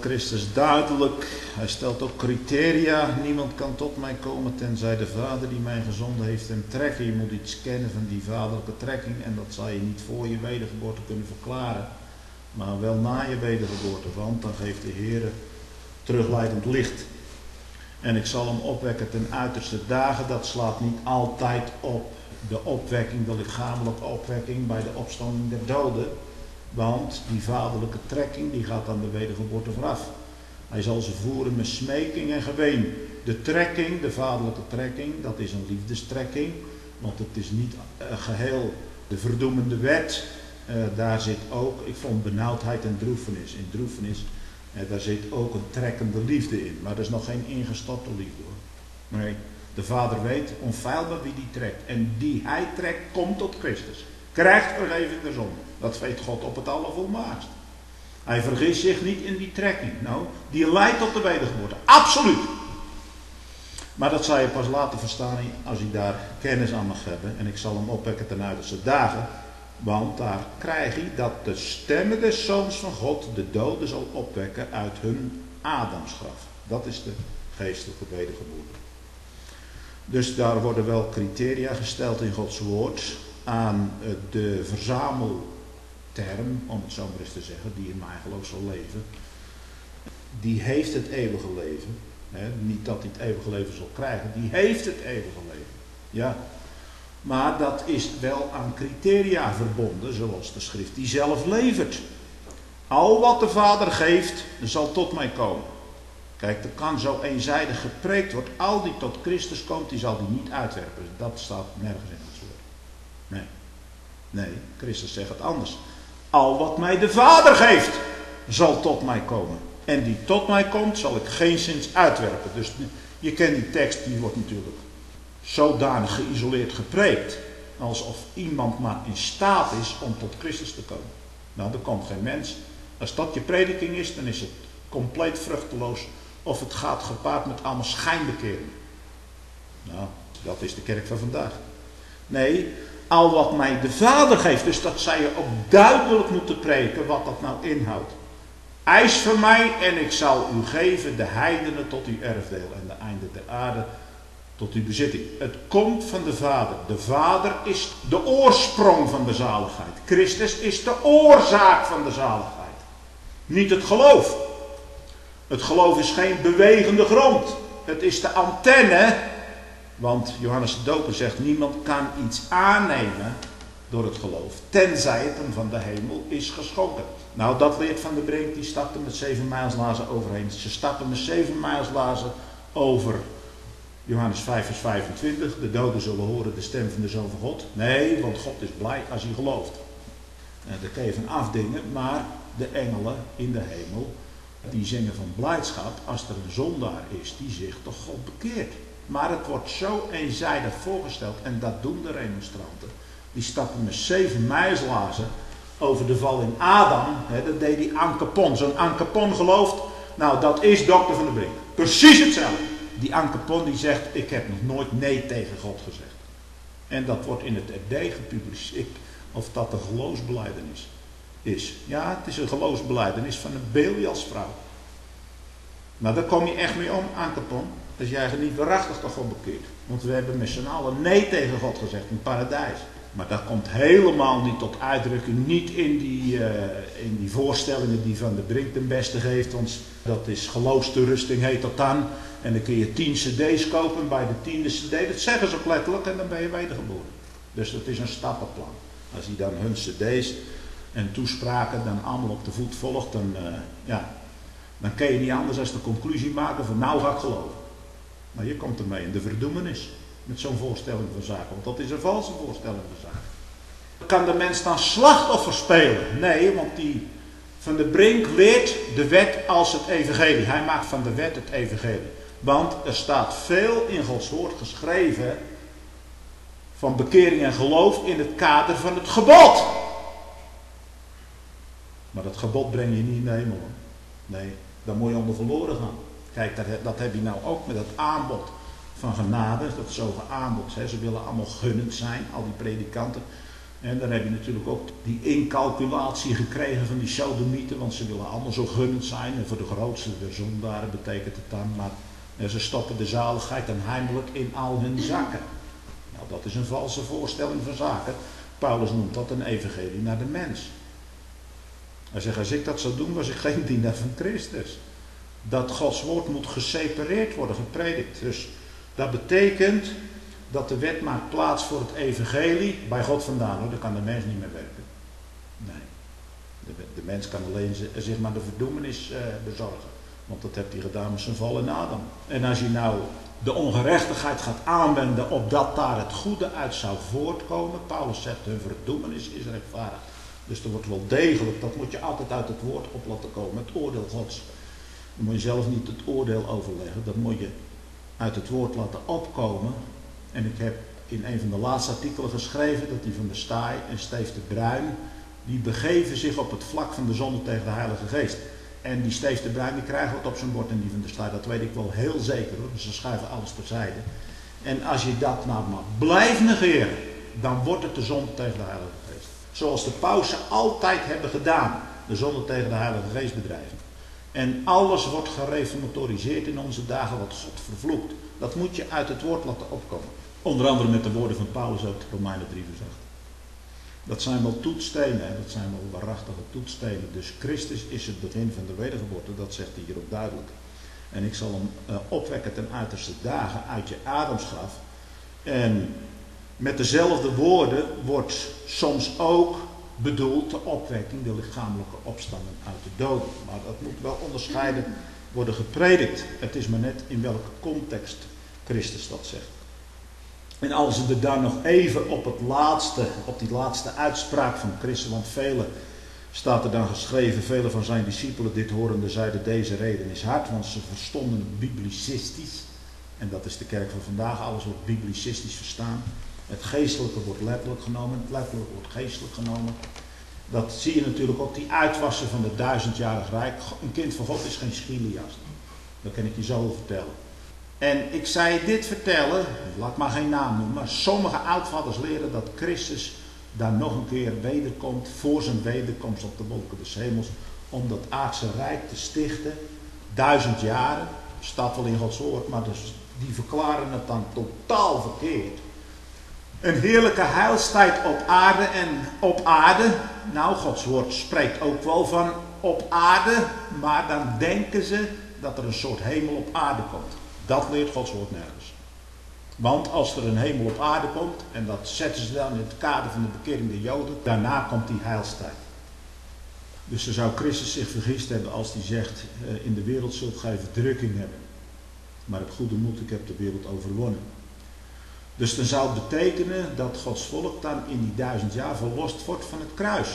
Christus duidelijk. Hij stelt ook criteria. Niemand kan tot mij komen tenzij de Vader die mij gezonden heeft hem trekken. Je moet iets kennen van die vaderlijke trekking. En dat zal je niet voor je wedergeboorte kunnen verklaren. Maar wel na je wedergeboorte. Want dan geeft de Heer terugleidend licht. En ik zal hem opwekken ten uiterste dagen. Dat slaat niet altijd op de opwekking, de lichamelijke opwekking bij de opstanding der doden. Want die vaderlijke trekking die gaat aan de wedergeboorte vooraf. Hij zal ze voeren met smeking en geween. De trekking, de vaderlijke trekking, dat is een liefdestrekking. Want het is niet geheel de verdoemende wet. Daar zit ook, ik vond benauwdheid en droefenis. In droefenis, daar zit ook een trekkende liefde in. Maar dat is nog geen ingestorte liefde hoor. Nee, de Vader weet onfeilbaar wie die trekt. En die hij trekt, komt tot Christus. Krijgt vergeving der zonde. Dat weet God op het allervolmaakst. Hij vergist zich niet in die trekking. Nou, die leidt tot de wedergeboorte. Absoluut. Maar dat zal je pas later verstaan als je daar kennis aan mag hebben. En ik zal hem opwekken ten uiterste dagen. Want daar krijg je dat de stemmen des Zoons van God de doden zal opwekken uit hun Adamsgraf. Dat is de geestelijke wedergeboorte. Dus daar worden wel criteria gesteld in Gods woord aan de verzamelterm, om het zo maar eens te zeggen, die in mijn geloof zal leven. Die heeft het eeuwige leven. Niet dat hij het eeuwige leven zal krijgen, die heeft het eeuwige leven. Ja. Maar dat is wel aan criteria verbonden, zoals de schrift die zelf levert. Al wat de Vader geeft, zal tot mij komen. Kijk, er kan zo eenzijdig gepreekt worden. Al die tot Christus komt, die zal die niet uitwerpen. Dat staat nergens in het woord. Nee, Christus zegt het anders. Al wat mij de Vader geeft, zal tot mij komen. En die tot mij komt, zal ik geenszins uitwerpen. Dus je kent die tekst, die wordt natuurlijk zodanig geïsoleerd gepreekt. Alsof iemand maar in staat is om tot Christus te komen. Nou, er komt geen mens. Als dat je prediking is, dan is het compleet vruchteloos. Of het gaat gepaard met allemaal schijnbekering. Nou, dat is de kerk van vandaag. Nee, al wat mij de Vader geeft. Dus dat zou je ook duidelijk moeten preken wat dat nou inhoudt. Eis van mij en ik zal u geven de heidenen tot uw erfdeel. En de einden der aarde tot uw bezitting. Het komt van de Vader. De Vader is de oorsprong van de zaligheid. Christus is de oorzaak van de zaligheid. Niet het geloof. Het geloof is geen bewegende grond. Het is de antenne. Want Johannes de Doper zegt, niemand kan iets aannemen door het geloof, tenzij het hem van de hemel is geschonken. Nou, dat leert Van der Brink, die stapte met 7 mijlslaarzen overheen. Ze stappen met 7 mijlslaarzen over Johannes 5 vers 25. De doden zullen horen de stem van de Zoon van God. Nee, want God is blij als hij gelooft. Daar kun je van afdingen, maar de engelen in de hemel, die zingen van blijdschap als er een zondaar is die zich tot God bekeert. Maar het wordt zo eenzijdig voorgesteld, en dat doen de remonstranten. Die stappen met 7 mijlslaarzen over de val in Adam. Dat deed die Anke Pon. Zo'n Anke Pon gelooft, nou dat is dokter Van der Brink. Precies hetzelfde. Die Anke Pon die zegt, ik heb nog nooit nee tegen God gezegd. En dat wordt in het RD gepubliceerd. Of dat een geloofsbelijdenis is. Ja, het is een geloofsbelijdenis van een Belialsvrouw. Nou, daar kom je echt mee om, Anke Pon. Als jij je niet waarachtig tot God bekeert. Want we hebben met z'n allen nee tegen God gezegd in het paradijs. Maar dat komt helemaal niet tot uitdrukking. Niet in die voorstellingen die Van der Brink ten beste geeft ons. Dat is geloofstoerusting, heet dat dan. En dan kun je 10 cd's kopen bij de 10e cd. Dat zeggen ze ook letterlijk en dan ben je wedergeboren. Dus dat is een stappenplan. Als hij dan hun cd's en toespraken dan allemaal op de voet volgt, dan kun je niet anders dan de conclusie maken van nou ga ik geloven. Maar je komt ermee in de verdoemenis met zo'n voorstelling van zaken. Want dat is een valse voorstelling van zaken. Kan de mens dan slachtoffer spelen? Nee, want die Van der Brink leert de wet als het evangelie. Hij maakt van de wet het evangelie. Want er staat veel in Gods woord geschreven van bekering en geloof in het kader van het gebod. Maar dat gebod breng je niet in de hemel. Nee, dan moet je onder verloren gaan. Kijk, dat heb je nou ook met het aanbod van genade, dat zogenaamd aanbod. Ze willen allemaal gunnend zijn, al die predikanten. En dan heb je natuurlijk ook die incalculatie gekregen van die sodomieten, want ze willen allemaal zo gunnend zijn. En voor de grootste der zondaren betekent het dan, maar ze stoppen de zaligheid dan heimelijk in al hun zakken. Nou, dat is een valse voorstelling van zaken. Paulus noemt dat een evangelie naar de mens. Hij zegt, als ik dat zou doen, was ik geen dienaar van Christus. Dat Gods woord moet gesepareerd worden, gepredikt. Dus dat betekent dat de wet maakt plaats voor het evangelie bij God vandaan. Hoor. Daar kan de mens niet meer werken. Nee. De mens kan alleen zich maar de verdoemenis bezorgen. Want dat heeft hij gedaan met zijn val in Adam. En als je nou de ongerechtigheid gaat aanwenden opdat daar het goede uit zou voortkomen. Paulus zegt, hun verdoemenis is rechtvaardig. Dus er wordt wel degelijk, dat moet je altijd uit het woord op laten komen. Het oordeel Gods. Dan moet je zelf niet het oordeel overleggen. Dat moet je uit het woord laten opkomen. En ik heb in een van de laatste artikelen geschreven dat die van der Staaij en Steef de Bruin, die begeven zich op het vlak van de zonde tegen de Heilige Geest. En die Steef de Bruin die krijgt wat op zijn bord en die van der Staaij, dat weet ik wel heel zeker hoor. Dus ze schuiven alles terzijde. En als je dat nou maar blijft negeren, dan wordt het de zonde tegen de Heilige Geest. Zoals de pausen altijd hebben gedaan, de zonde tegen de Heilige Geest bedrijven. En alles wordt gereformatoriseerd in onze dagen wat God vervloekt. Dat moet je uit het woord laten opkomen. Onder andere met de woorden van Paulus uit Romeinen 3 vers 8. Dat zijn wel toetsstenen, hè? Dat zijn wel waarachtige toetsstenen. Dus Christus is het begin van de wedergeboorte, dat zegt hij hier ook duidelijk. En ik zal hem opwekken ten uiterste dagen uit je Adamsgraf. En met dezelfde woorden wordt soms ook bedoeld de opwekking, de lichamelijke opstanding uit de doden. Maar dat moet wel onderscheiden worden gepredikt. Het is maar net in welke context Christus dat zegt. En als we er dan nog even op die laatste uitspraak van Christus, want vele, staat er dan geschreven, vele van zijn discipelen dit horende zeiden, deze reden is hard, want ze verstonden het biblicistisch. En dat is de kerk van vandaag, alles wordt biblicistisch verstaan. Het geestelijke wordt letterlijk genomen, het letterlijke wordt geestelijk genomen. Dat zie je natuurlijk ook, die uitwassen van het 1000-jarig rijk. Een kind van God is geen Schilias. Dat kan ik je zo vertellen. En ik zei dit vertellen, laat maar geen naam noemen, maar sommige oudvaders leren dat Christus daar nog een keer wederkomt, voor zijn wederkomst op de wolken des hemels, om dat aardse rijk te stichten. 1000 jaren, staat wel in Gods woord, maar dus die verklaren het dan totaal verkeerd. Een heerlijke heilstijd op aarde en op aarde. Nou, Gods woord spreekt ook wel van op aarde, maar dan denken ze dat er een soort hemel op aarde komt. Dat leert Gods woord nergens. Want als er een hemel op aarde komt, en dat zetten ze dan in het kader van de bekering der Joden, daarna komt die heilstijd. Dus dan zou Christus zich vergist hebben als hij zegt, in de wereld zult gij verdrukking hebben. Maar het goede moed, ik heb de wereld overwonnen. Dus dan zou het betekenen dat Gods volk dan in die 1000 jaar verlost wordt van het kruis.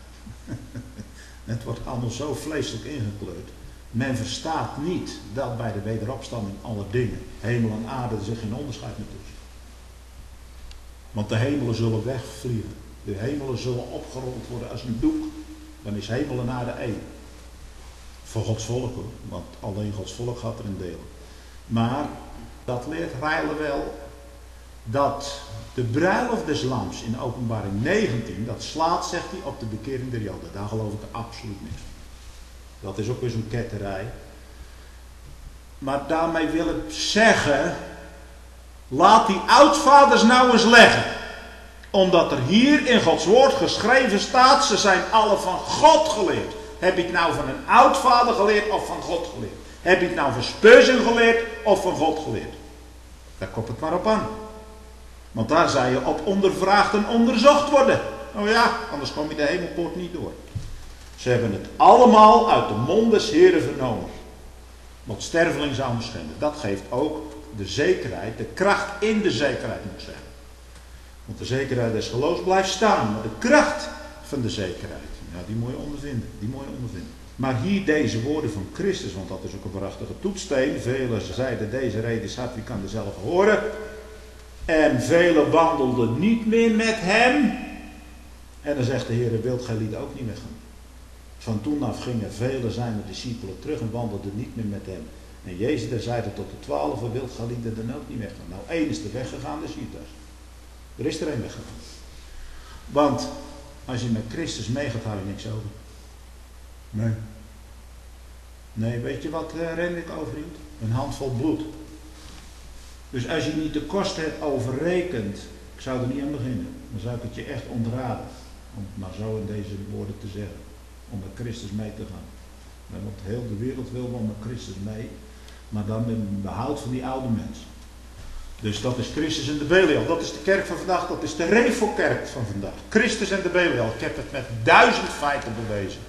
Het wordt allemaal zo vleeselijk ingekleurd. Men verstaat niet dat bij de wederopstanding alle dingen, hemel en aarde, er zich geen onderscheid meer tussen. Want de hemelen zullen wegvliegen. De hemelen zullen opgerold worden als een doek. Dan is hemel en aarde één. Voor Gods volk hoor, want alleen Gods volk gaat erin delen. Maar dat leert Rijlen wel, dat de bruiloft des lams in Openbaring 19, dat slaat, zegt hij, op de bekering der Joden. Daar geloof ik absoluut niks van. Dat is ook weer zo'n ketterij. Maar daarmee wil ik zeggen, laat die oudvaders nou eens leggen. Omdat er hier in Gods woord geschreven staat, ze zijn alle van God geleerd. Heb je het nou van een oudvader geleerd of van God geleerd? Heb je het nou van Spurgeon geleerd of van God geleerd? Daar komt het maar op aan. Want daar zou je op ondervraagd en onderzocht worden. Oh ja, anders kom je de hemelpoort niet door. Ze hebben het allemaal uit de mond des Heren vernomen. Wat sterveling zou hem schenden. Dat geeft ook de zekerheid, de kracht in de zekerheid moet ik zeggen. Want de zekerheid des geloofs blijft staan. Maar de kracht van de zekerheid, ja, die moet je ondervinden. Die moet je ondervinden. Maar hier deze woorden van Christus, want dat is ook een prachtige toetssteen. Velen zeiden deze reden is hard, wie kan dezelfde horen. En velen wandelden niet meer met hem. En dan zegt de Heer, wilt gij lieden ook niet meer gaan. Van toen af gingen vele zijner discipelen terug en wandelden niet meer met hem. En Jezus zeide tot de 12, wilt gij lieden dan ook niet weggaan. Nou, één is er weggegaan, dat is Judas. Er is er één weggegaan. Want als je met Christus meegaat, hou je niks over. Nee. Nee, weet je wat Renwick overhield? Een handvol bloed. Dus als je niet de kosten hebt overrekend, ik zou er niet aan beginnen. Dan zou ik het je echt ontraden. Om het maar zo in deze woorden te zeggen. Om met Christus mee te gaan. Want heel de wereld wil wel met Christus mee. Maar dan met behoud van die oude mensen. Dus dat is Christus en de Belial. Dat is de kerk van vandaag. Dat is de Revo-kerk van vandaag. Christus en de Belial. Ik heb het met 1000 feiten bewezen.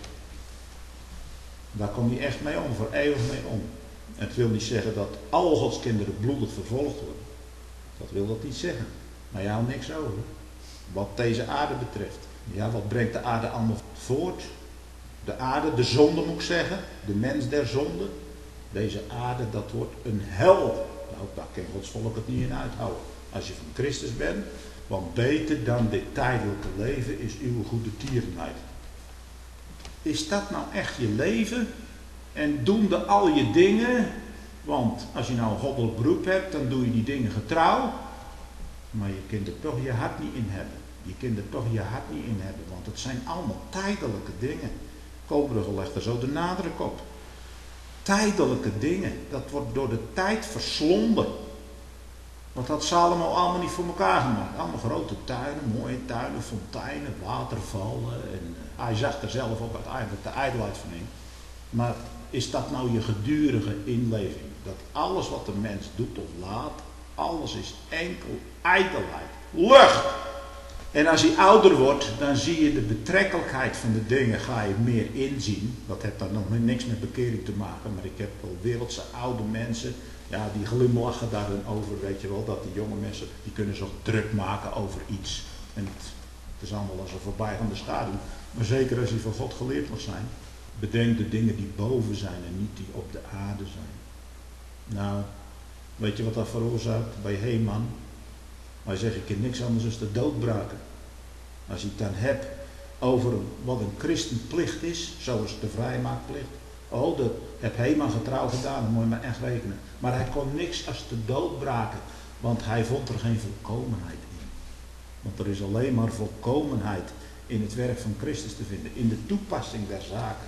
Daar kom je echt mee om. Voor eeuwig mee om. En het wil niet zeggen dat al Gods kinderen bloedig vervolgd worden. Dat wil dat niet zeggen. Maar je houdt niks over. Wat deze aarde betreft. Ja, wat brengt de aarde allemaal voort? De aarde, de zonde moet ik zeggen. De mens der zonde. Deze aarde, dat wordt een hel. Nou, daar kan Gods volk het niet in uithouden. Als je van Christus bent. Want beter dan dit tijdelijke leven is uw goede tierenheid. Is dat nou echt je leven? En doende al je dingen. Want als je nou een goddelijk beroep hebt, dan doe je die dingen getrouw. Maar je kunt er toch je hart niet in hebben. Je kunt er toch je hart niet in hebben. Want het zijn allemaal tijdelijke dingen. Koolbrugge legt er zo de nadruk op. Tijdelijke dingen. Dat wordt door de tijd verslonden. Wat had Salomo allemaal niet voor elkaar gemaakt. Allemaal grote tuinen, mooie tuinen, fonteinen, watervallen. En hij zag er zelf ook uiteindelijk de ijdelheid van in. Maar is dat nou je gedurige inleving? Dat alles wat de mens doet of laat, alles is enkel ijdelheid. Lucht! En als je ouder wordt, dan zie je de betrekkelijkheid van de dingen, ga je meer inzien. Dat heeft dan nog niks met bekering te maken, maar ik heb wel wereldse oude mensen, ja, die glimlachen daar dan over, weet je wel, dat die jonge mensen, die kunnen zich druk maken over iets. En het is allemaal als een voorbijgaande schaduw. Maar zeker als je van God geleerd mag zijn, bedenk de dingen die boven zijn en niet die op de aarde zijn. Nou, weet je wat dat veroorzaakt bij Heman? Hij zegt, ik ken niks anders dan de doodbraken. Als je het dan hebt over wat een christenplicht is, zoals de vrijmaakplicht. Oh, dat heb Heman getrouw gedaan, dan moet je maar echt rekenen. Maar hij kon niks als de doodbraken, want hij vond er geen volkomenheid in. Want er is alleen maar volkomenheid in het werk van Christus te vinden, in de toepassing der zaken.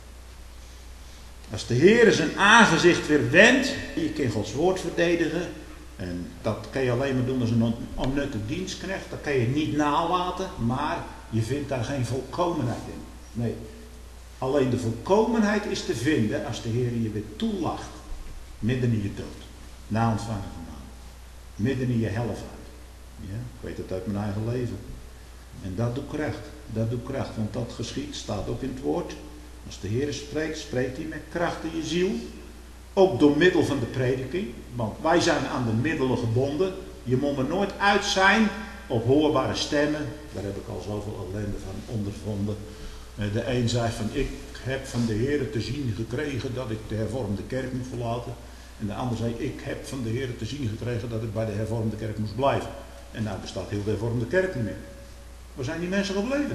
Als de Heer zijn aangezicht weer wendt, je kunt Gods woord verdedigen. En dat kan je alleen maar doen als een onnutte dienstknecht. Dat kan je niet nalaten, maar je vindt daar geen volkomenheid in. Nee, alleen de volkomenheid is te vinden als de Heer je weer toelacht. Midden in je dood. Na ontvangen van naam. Midden in je helvaart. Ja, ik weet het uit mijn eigen leven. En dat doet kracht. Dat doet kracht, want dat geschiet, staat ook in het woord. Als de Heer spreekt, spreekt hij met kracht in je ziel. Ook door middel van de prediking. Want wij zijn aan de middelen gebonden. Je moet er nooit uit zijn op hoorbare stemmen. Daar heb ik al zoveel ellende van ondervonden. De een zei van, ik heb van de Heer te zien gekregen dat ik de hervormde kerk moet verlaten. En de ander zei, ik heb van de Heer te zien gekregen dat ik bij de hervormde kerk moest blijven. En nou bestaat heel de hervormde kerk niet meer. Waar zijn die mensen gebleven?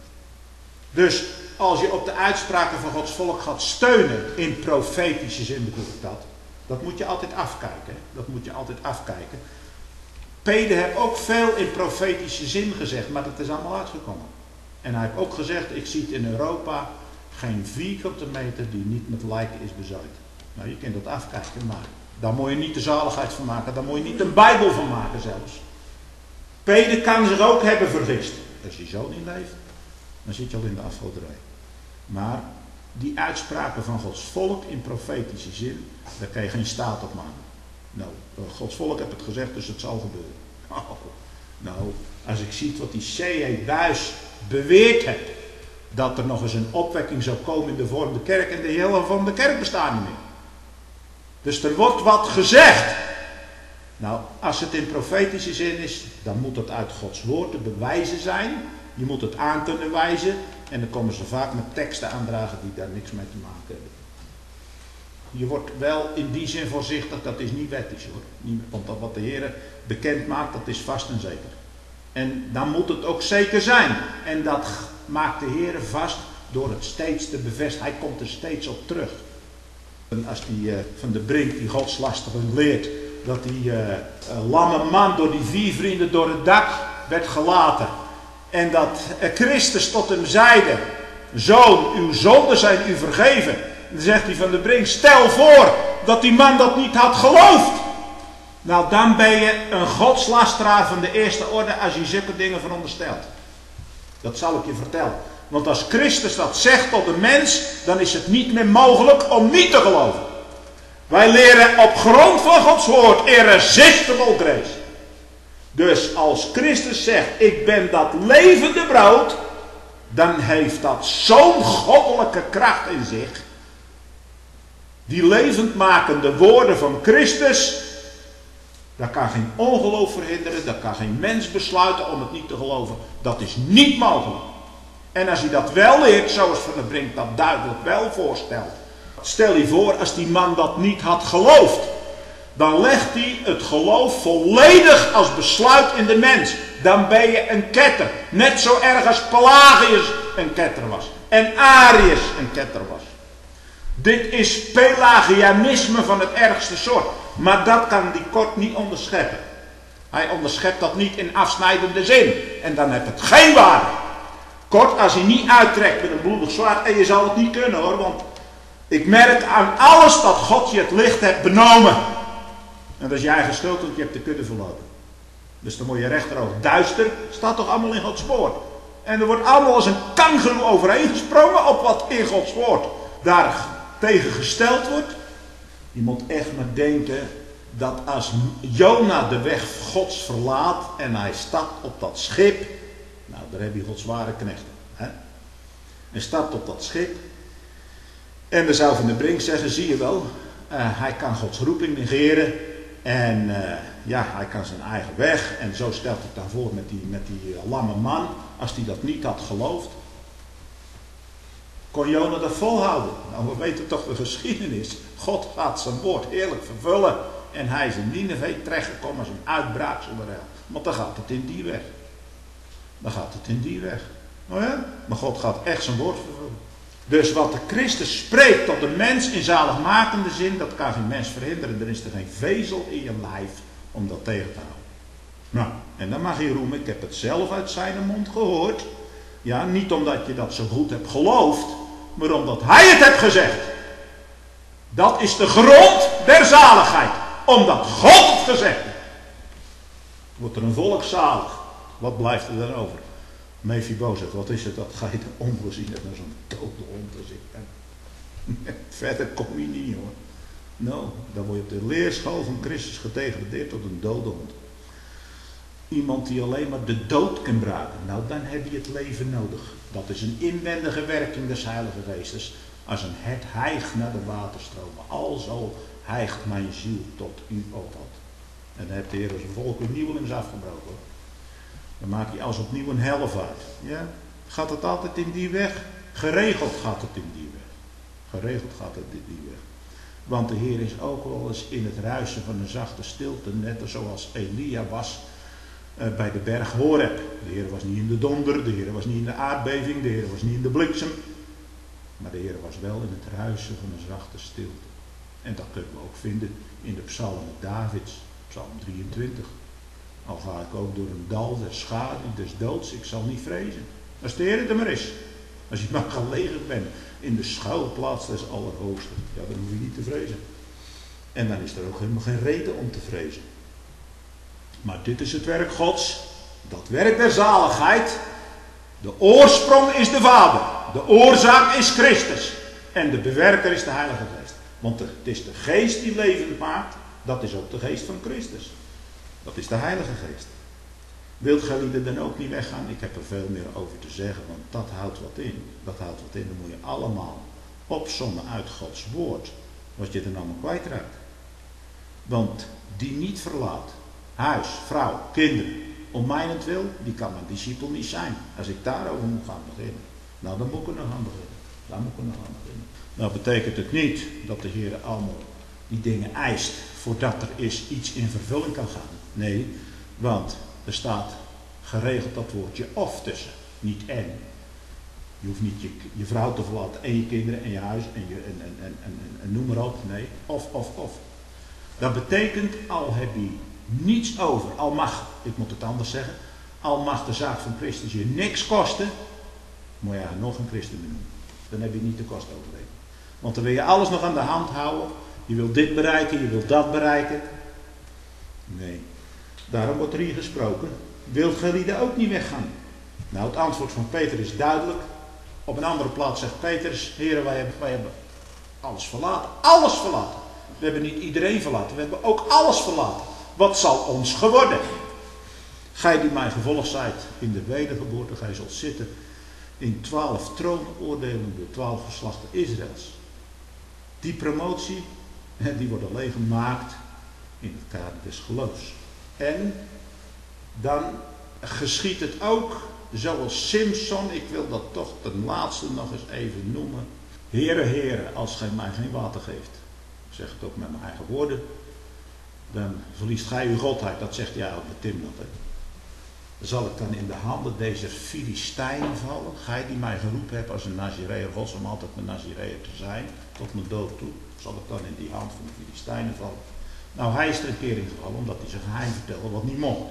Dus als je op de uitspraken van Gods volk gaat steunen, in profetische zin bedoel ik dat. Dat moet je altijd afkijken. Dat moet je altijd afkijken. Pede heeft ook veel in profetische zin gezegd, maar dat is allemaal uitgekomen. En hij heeft ook gezegd, ik zie in Europa geen vierkante meter die niet met lijken is bezaaid. Nou, je kunt dat afkijken, maar daar moet je niet de zaligheid van maken. Daar moet je niet een Bijbel van maken zelfs. Pede kan zich ook hebben vergist. Als hij zo niet leeft, dan zit je al in de afgoderij. Maar die uitspraken van Gods volk in profetische zin, daar kan je geen staat op maken. Nou, Gods volk heeft het gezegd, dus het zal gebeuren. Oh, nou, als ik zie wat die C.E. Buys beweerd heeft, dat er nog eens een opwekking zou komen in de vormde kerk, en de hele vormde kerk bestaat niet meer. Dus er wordt wat gezegd. Nou, als het in profetische zin is, dan moet het uit Gods woord te bewijzen zijn. Je moet het aan kunnen wijzen. En dan komen ze vaak met teksten aandragen die daar niks mee te maken hebben. Je wordt wel in die zin voorzichtig, dat is niet wettisch hoor. Want wat de Heer bekend maakt, dat is vast en zeker. En dan moet het ook zeker zijn. En dat maakt de Heer vast door het steeds te bevestigen. Hij komt er steeds op terug. En als die van de Brink, die godslastigen leert, dat die lamme man door die 4 vrienden door het dak werd gelaten. En dat Christus tot hem zeide, zoon, uw zonden zijn u vergeven. Dan zegt hij van der Brink, stel voor dat die man dat niet had geloofd. Nou, dan ben je een godslasteraar van de eerste orde als je zulke dingen veronderstelt. Dat zal ik je vertellen. Want als Christus dat zegt tot de mens, dan is het niet meer mogelijk om niet te geloven. Wij leren op grond van Gods woord irresistible grace. Dus als Christus zegt, ik ben dat levende brood, dan heeft dat zo'n goddelijke kracht in zich. Die levendmakende woorden van Christus, daar kan geen ongeloof verhinderen, daar kan geen mens besluiten om het niet te geloven. Dat is niet mogelijk. En als hij dat wel leert, zoals Van der Brink dat duidelijk wel voorstelt. Stel je voor, als die man dat niet had geloofd, dan legt hij het geloof volledig als besluit in de mens. Dan ben je een ketter. Net zo erg als Pelagius een ketter was. En Arius een ketter was. Dit is Pelagianisme van het ergste soort. Maar dat kan die Kort niet onderscheppen. Hij onderschept dat niet in afsnijdende zin. En dan heeft het geen waarde. Kort, als hij niet uittrekt met een bloedig zwaard. En je zal het niet kunnen hoor. Want ik merk aan alles dat God je het licht hebt benomen. En dat is je eigen schuld, want je hebt de kudde verloren. Dus dan moet je rechteroog duister. Staat toch allemaal in Gods woord. En er wordt allemaal als een kangoeroe overheen gesprongen op wat in Gods woord daar tegen gesteld wordt. Je moet echt maar denken dat als Jona de weg Gods verlaat en hij stapt op dat schip. Nou, daar heb je Gods ware knechten. Hè? Hij stapt op dat schip. En dan zou Van der Brink zeggen, zie je wel, hij kan Gods roeping negeren. En hij kan zijn eigen weg. En zo stelt hij het dan voor met die lamme man. Als hij dat niet had geloofd. Kon Jona dat volhouden? Nou, we weten toch de geschiedenis. God gaat zijn woord heerlijk vervullen. En hij is in Nineve terechtgekomen als een uitbraak zonder hel. Want dan gaat het in die weg. Dan gaat het in die weg. Nou ja, maar God gaat echt zijn woord vervullen. Dus wat de Christus spreekt tot de mens in zaligmakende zin, dat kan geen mens verhinderen. Er is er geen vezel in je lijf om dat tegen te houden. Nou, en dan mag je roemen, ik heb het zelf uit zijn mond gehoord. Ja, niet omdat je dat zo goed hebt geloofd, maar omdat hij het heeft gezegd. Dat is de grond der zaligheid. Omdat God het gezegd heeft. Wordt er een volk zalig. Wat blijft er dan over? Mephibozet, wat is het dat ga je er omgezien hebt naar zo'n dode hond te zitten. Verder kom je niet hoor. Nou, dan word je op de leerschool van Christus gedegradeerd tot een dode hond. Iemand die alleen maar de dood kan gebruiken. Nou, dan heb je het leven nodig. Dat is een inwendige werking des Heilige Geestes. Als een hert hijgt naar de waterstromen. Alzo hijgt mijn ziel tot u, o God. En dan heeft de Heer zijn volk uw nieuwelings afgebroken. Dan maak je als opnieuw een hellevaart. Ja? Gaat het altijd in die weg? Geregeld gaat het in die weg. Geregeld gaat het in die weg. Want de Heer is ook wel eens in het ruisen van een zachte stilte. Net zoals Elia was bij de berg Horeb. De Heer was niet in de donder. De Heer was niet in de aardbeving. De Heer was niet in de bliksem. Maar de Heer was wel in het ruisen van een zachte stilte. En dat kunnen we ook vinden in de psalmen Davids. Psalm 23. Al ga ik ook door een dal der schaduw des doods, ik zal niet vrezen. Als de Heer er maar is. Als je maar gelegen bent in de schuilplaats des Allerhoogsten. Ja, dan hoef je niet te vrezen. En dan is er ook helemaal geen reden om te vrezen. Maar dit is het werk Gods. Dat werk der zaligheid. De oorsprong is de Vader. De oorzaak is Christus. En de bewerker is de Heilige Geest. Want het is de geest die levend maakt. Dat is ook de geest van Christus. Dat is de Heilige Geest. Wilt gij lieden dan ook niet weggaan? Ik heb er veel meer over te zeggen, want dat houdt wat in. Dat houdt wat in. Dan moet je allemaal opsommen uit Gods woord. Wat je er allemaal kwijtraakt. Want die niet verlaat. Huis, vrouw, kinderen. Om mijnentwil, die kan mijn discipel niet zijn. Als ik daarover moet gaan beginnen. Nou, dan moet ik er nog aan beginnen. Dan moet ik er nog aan beginnen. Nou betekent het niet dat de Heer allemaal die dingen eist voordat er iets in vervulling kan gaan. Nee, want er staat geregeld dat woordje of tussen, niet en. Je hoeft niet je vrouw te verlaten en je kinderen en je huis en noem maar op. Nee, of. Dat betekent, al heb je niets over, al mag, ik moet het anders zeggen, Al mag de zaak van Christus je niks kosten, moet je eigenlijk nog een christen meer noemen. Dan heb je niet de kosten overleven. Want dan wil je alles nog aan de hand houden. Je wilt dit bereiken, je wilt dat bereiken. Nee. Daarom wordt er hier gesproken. Wilt gelieden ook niet weggaan? Nou, het antwoord van Peter is duidelijk. Op een andere plaats zegt Petrus, heren, wij hebben alles verlaten. Alles verlaten. We hebben niet iedereen verlaten. We hebben ook alles verlaten. Wat zal ons geworden? Gij die mij gevolgd zijt in de wedergeboorte, gij zult zitten in 12 troonoordelen door 12 geslachten Israëls. Die promotie, die wordt alleen gemaakt in het kader des geloofs. En dan geschiet het ook zoals Simson, ik wil dat toch ten laatste nog eens even noemen. Heere, Heere, als gij mij geen water geeft, ik zeg het ook met mijn eigen woorden, dan verliest gij uw godheid. Dat zegt hij ook met Timnat. Zal ik dan in de handen deze Filistijnen vallen? Gij die mij geroepen hebt als een Nazireër Gods om altijd mijn Nazireër te zijn, tot mijn dood toe, zal ik dan in die hand van de Filistijnen vallen? Nou, hij is er een keer in gevallen omdat hij zijn geheim vertelde wat niet mocht.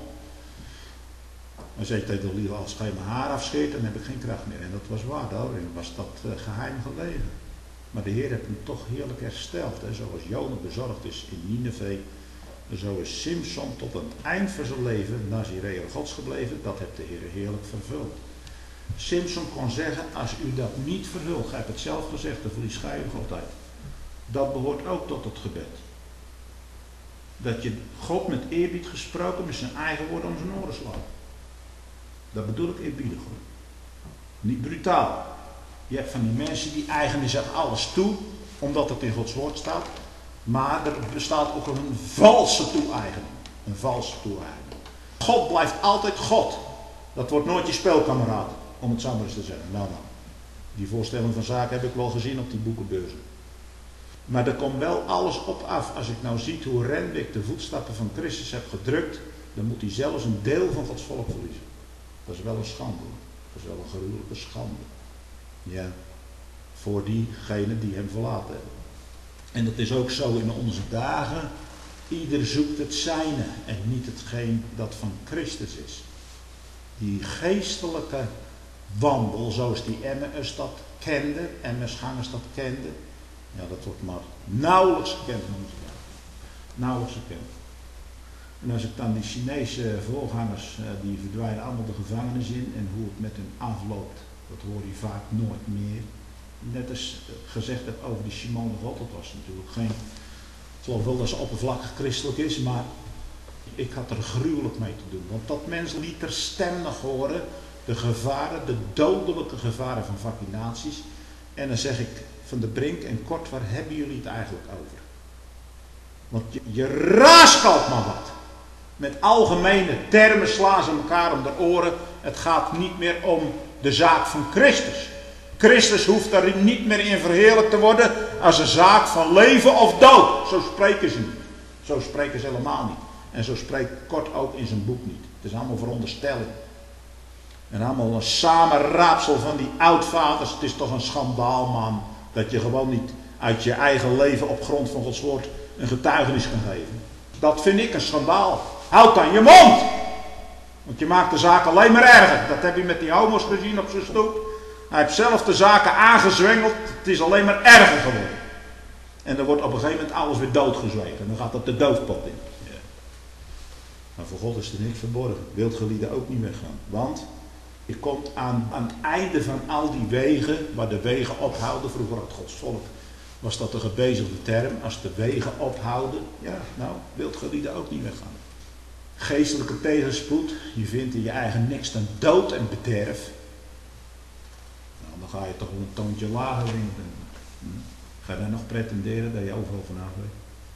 Hij zei tegen Dalila, als gij mijn haar afscheert, dan heb ik geen kracht meer. En dat was waar, daarin was dat geheim gelegen. Maar de Heer heeft hem toch heerlijk hersteld. Hè? Zoals Jona bezorgd is in Nineve, zo is Simson tot het eind van zijn leven Nazireër Gods gebleven. Dat heeft de Heer heerlijk vervuld. Simson kon zeggen, als u dat niet vervult, gij hebt het zelf gezegd, dan verlies gij uw godheid. Dat behoort ook tot het gebed. Dat je God met eerbied gesproken met zijn eigen woorden om zijn oren slaat. Dat bedoel ik eerbiedig hoor. Niet brutaal. Je hebt van die mensen die eigenen zich alles toe, omdat het in Gods woord staat. Maar er bestaat ook een valse toe-eigening. Een valse toe-eigening. God blijft altijd God. Dat wordt nooit je speelkameraad, om het zo maar eens te zeggen. Nou. Die voorstelling van zaken heb ik wel gezien op die boekenbeurzen. Maar er komt wel alles op af. Als ik nou zie hoe Renwick de voetstappen van Christus heeft gedrukt, dan moet hij zelfs een deel van Gods volk verliezen. Dat is wel een schande. Dat is wel een gruwelijke schande. Ja, voor diegenen die hem verlaten hebben. En dat is ook zo in onze dagen. Ieder zoekt het zijne en niet hetgeen dat van Christus is. Die geestelijke wandel, zoals die Emmaus dat kende, Emmausgangers dat kenden. Ja, dat wordt maar nauwelijks gekend in onze dagen. Nauwelijks gekend. En als ik dan die Chinese voorgangers, die verdwijnen allemaal de gevangenis in en hoe het met hen afloopt, dat hoor je vaak nooit meer. Net als gezegd heb over die Simone de God, dat was natuurlijk geen, ik geloof wel dat ze oppervlakkig christelijk is, maar ik had er gruwelijk mee te doen. Want dat mens liet er stemmig horen, de gevaren, de dodelijke gevaren van vaccinaties. En dan zeg ik van de Brink en Kort, waar hebben jullie het eigenlijk over? Want je raaskalt maar wat. Met algemene termen slaan ze elkaar om de oren. Het gaat niet meer om de zaak van Christus. Christus hoeft daarin niet meer in verheerlijkt te worden als een zaak van leven of dood. Zo spreken ze niet. Zo spreken ze helemaal niet. En zo spreekt Kort ook in zijn boek niet. Het is allemaal veronderstelling. En allemaal een samenraapsel van die oudvaders. Het is toch een schandaal, man. Dat je gewoon niet uit je eigen leven op grond van Gods woord een getuigenis kan geven. Dat vind ik een schandaal. Houd dan je mond! Want je maakt de zaak alleen maar erger. Dat heb je met die homo's gezien op zijn stoep. Hij heeft zelf de zaken aangezwengeld. Het is alleen maar erger geworden. En dan wordt op een gegeven moment alles weer doodgezwegen. Dan gaat dat de doofpot in. Ja. Maar voor God is er niks verborgen. Wildgelieden ook niet weggaan. Want je komt aan het einde van al die wegen, waar de wegen ophouden. Vroeger had Gods volk, was dat een gebezigde term. Als de wegen ophouden, ja, nou, wildgelieden ook niet weggaan. Geestelijke tegenspoed, je vindt in je eigen niks dan dood en bederf. Nou, dan ga je toch wel een toontje lager winken. Ga je dan nog pretenderen dat je overal vanaf weet?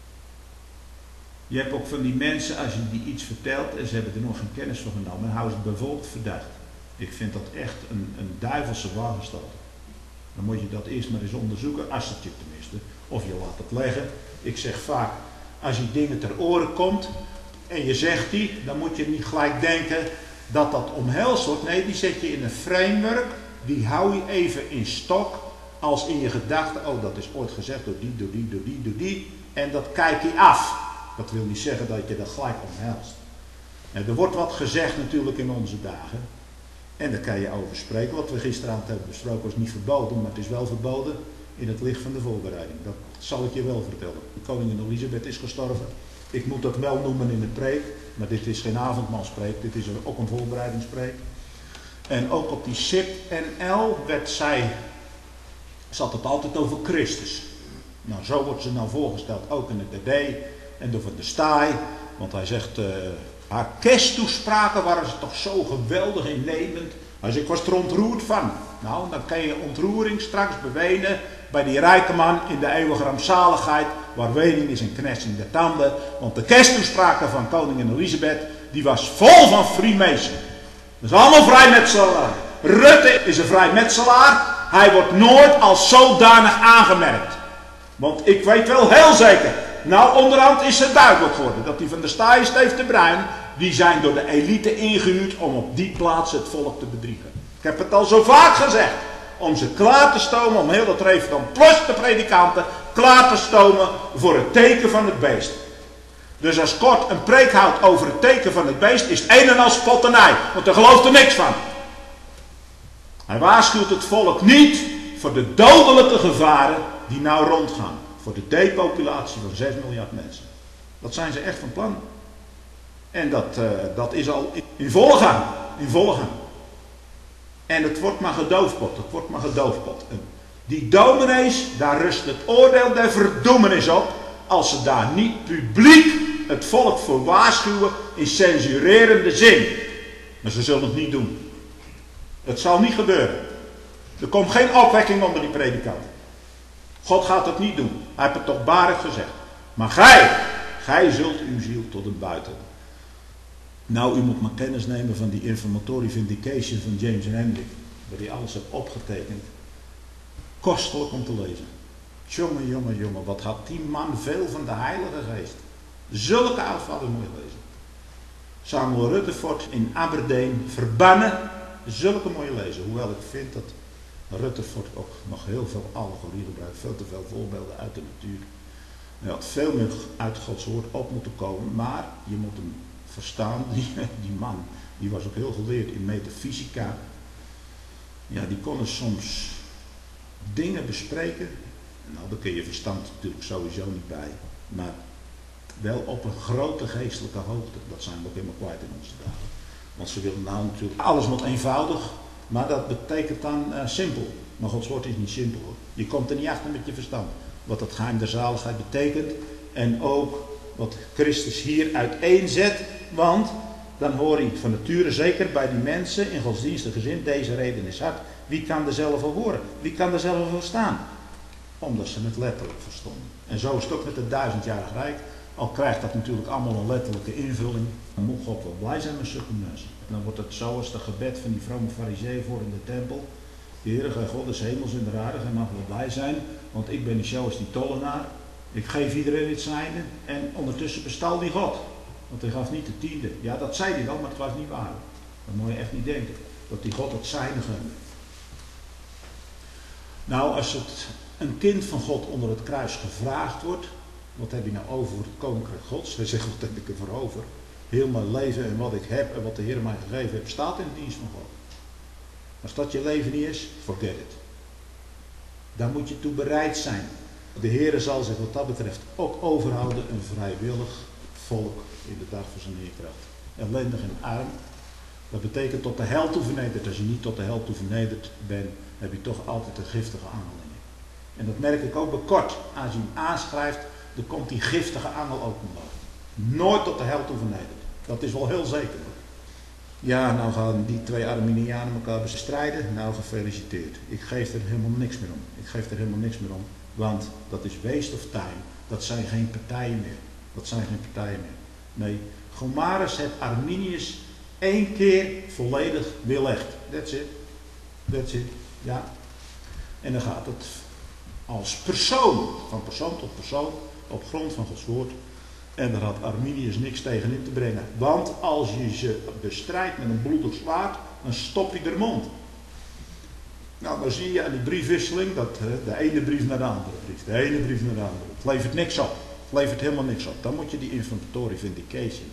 Je hebt ook van die mensen, als je die iets vertelt en ze hebben er nog geen kennis van genomen, dan houden ze bijvoorbeeld verdacht. Ik vind dat echt een duivelse wagenstalte. Dan moet je dat eerst maar eens onderzoeken, als het je tenminste, of je laat het leggen. Ik zeg vaak, als je dingen ter oren komt en je zegt die, dan moet je niet gelijk denken dat dat omhelst wordt. Nee, die zet je in een framework, die hou je even in stok, als in je gedachten, oh dat is ooit gezegd door die, door die, door die, door die, en dat kijk je af. Dat wil niet zeggen dat je dat gelijk omhelst. Er wordt wat gezegd natuurlijk in onze dagen. En daar kan je over spreken. Wat we gisteravond hebben besproken was niet verboden, maar het is wel verboden in het licht van de voorbereiding. Dat zal ik je wel vertellen. Koningin Elisabeth is gestorven. Ik moet dat wel noemen in de preek, maar dit is geen avondmaalspreek, dit is ook een voorbereidingspreek. En ook op die Sip NL zat het altijd over Christus. Nou, zo wordt ze nou voorgesteld, ook in het DD en door Van der Staaij. Want hij zegt, haar kersttoespraken waren ze toch zo geweldig innemend. Hij zegt, ik was er ontroerd van. Nou, dan kan je ontroering straks bewenen bij die rijke man in de eeuwige rampzaligheid, waar wening is en knetsing der tanden. Want de kersttoespraken van koningin Elisabeth, die was vol van Freemason. Dat is allemaal vrijmetselaar. Rutte is een vrijmetselaar. Hij wordt nooit als zodanig aangemerkt. Want ik weet wel heel zeker, nou onderhand is het duidelijk geworden, dat die Van der Staaij en Steef de Bruin, die zijn door de elite ingehuurd om op die plaats het volk te bedriegen. Ik heb het al zo vaak gezegd. Om ze klaar te stomen, om heel dat Reefdom plus de predikanten klaar te stomen voor het teken van het beest. Dus als Kort een preek houdt over het teken van het beest, is het een en al spotternij. Want er gelooft er niks van. Hij waarschuwt het volk niet voor de dodelijke gevaren die nou rondgaan. Voor de depopulatie van 6 miljard mensen. Dat zijn ze echt van plan. En dat is al in volle gang. In volle gang. En het wordt maar gedoofpot. Het wordt maar gedoofpot. En die dominees, daar rust het oordeel der verdoemenis op. Als ze daar niet publiek het volk voor waarschuwen in censurerende zin. Maar ze zullen het niet doen. Het zal niet gebeuren. Er komt geen opwekking onder die predikant. God gaat het niet doen. Hij heeft het toch barig gezegd. Maar gij zult uw ziel tot een buiten. Nou, u moet maar kennis nemen van die Informatory Vindication van James en Hendrick. Waar hij alles heeft opgetekend. Kostelijk om te lezen. Jongen, wat had die man veel van de Heilige Geest. Zulke uitvallen moet je lezen. Samuel Rutherford in Aberdeen verbannen. Zulke mooie lezen. Hoewel ik vind dat Rutherford ook nog heel veel allegorie gebruikt. Veel te veel voorbeelden uit de natuur. Hij had veel meer uit Gods woord op moeten komen. Maar je moet hem verstaan. Die man, die was ook heel geleerd in metafysica. Ja, die konden soms dingen bespreken. Nou, daar kun je verstand natuurlijk sowieso niet bij. Maar wel op een grote geestelijke hoogte. Dat zijn we ook helemaal kwijt in onze dagen. Want ze willen nou natuurlijk, alles moet eenvoudig. Maar dat betekent dan simpel. Maar Gods woord is niet simpel hoor. Je komt er niet achter met je verstand. Wat het geheim der zaligheid betekent. En ook wat Christus hier uiteenzet. Want dan hoor je van nature zeker bij die mensen in godsdienstig gezin. Deze reden is hard. Wie kan er zelf al horen? Wie kan er zelf al verstaan? Omdat ze het letterlijk verstonden. En zo is het ook met het 1000-jarig Rijk. Al krijgt dat natuurlijk allemaal een letterlijke invulling. Dan moet God wel blij zijn met zulke mensen. Dan wordt het zoals de gebed van die vrome farizeeën voor in de tempel. Heere, gij God des hemels en der aarde, gij mag wel blij zijn. Want ik ben niet zo als die tollenaar. Ik geef iedereen het zijne. En ondertussen bestal die God. Want hij gaf niet de tiende. Ja, dat zei hij wel, maar het was niet waar. Dat moet je echt niet denken. Dat die God het zijne gunde. Nou, als het een kind van God onder het kruis gevraagd wordt. Wat heb je nou over voor het koninkrijk Gods? Hij zegt, wat heb ik ervoor over? Heel mijn leven en wat ik heb en wat de Heer mij gegeven heeft, staat in de dienst van God. Als dat je leven niet is, forget it. Daar moet je toe bereid zijn. De Heer zal zich wat dat betreft ook overhouden een vrijwillig volk in de dag van zijn heerkracht. Ellendig en arm. Dat betekent tot de hel toe vernederd. Als je niet tot de hel toe vernederd bent, heb je toch altijd een giftige angelingen. En dat merk ik ook bij Kort. Als je hem aanschrijft, dan komt die giftige angel ook omhoog. Nooit tot de hel toe vernederd. Dat is wel heel zeker. Ja, nou gaan die twee Arminianen elkaar bestrijden. Nou, gefeliciteerd. Ik geef er helemaal niks meer om. Ik geef er helemaal niks meer om. Want dat is waste of time. Dat zijn geen partijen meer. Dat zijn geen partijen meer. Nee, Gomarus heeft Arminius 1 keer volledig weerlegd. That's it. That's it. Ja. En dan gaat het als persoon. Van persoon tot persoon. Op grond van Gods woord. En daar had Arminius niks tegen in te brengen. Want als je ze bestrijdt met een bloedig zwaard, dan stop je de mond. Nou, dan zie je aan die briefwisseling dat de ene brief naar de andere brief. De ene brief naar de andere. Het levert niks op. Het levert helemaal niks op. Dan moet je die Informatory Vindication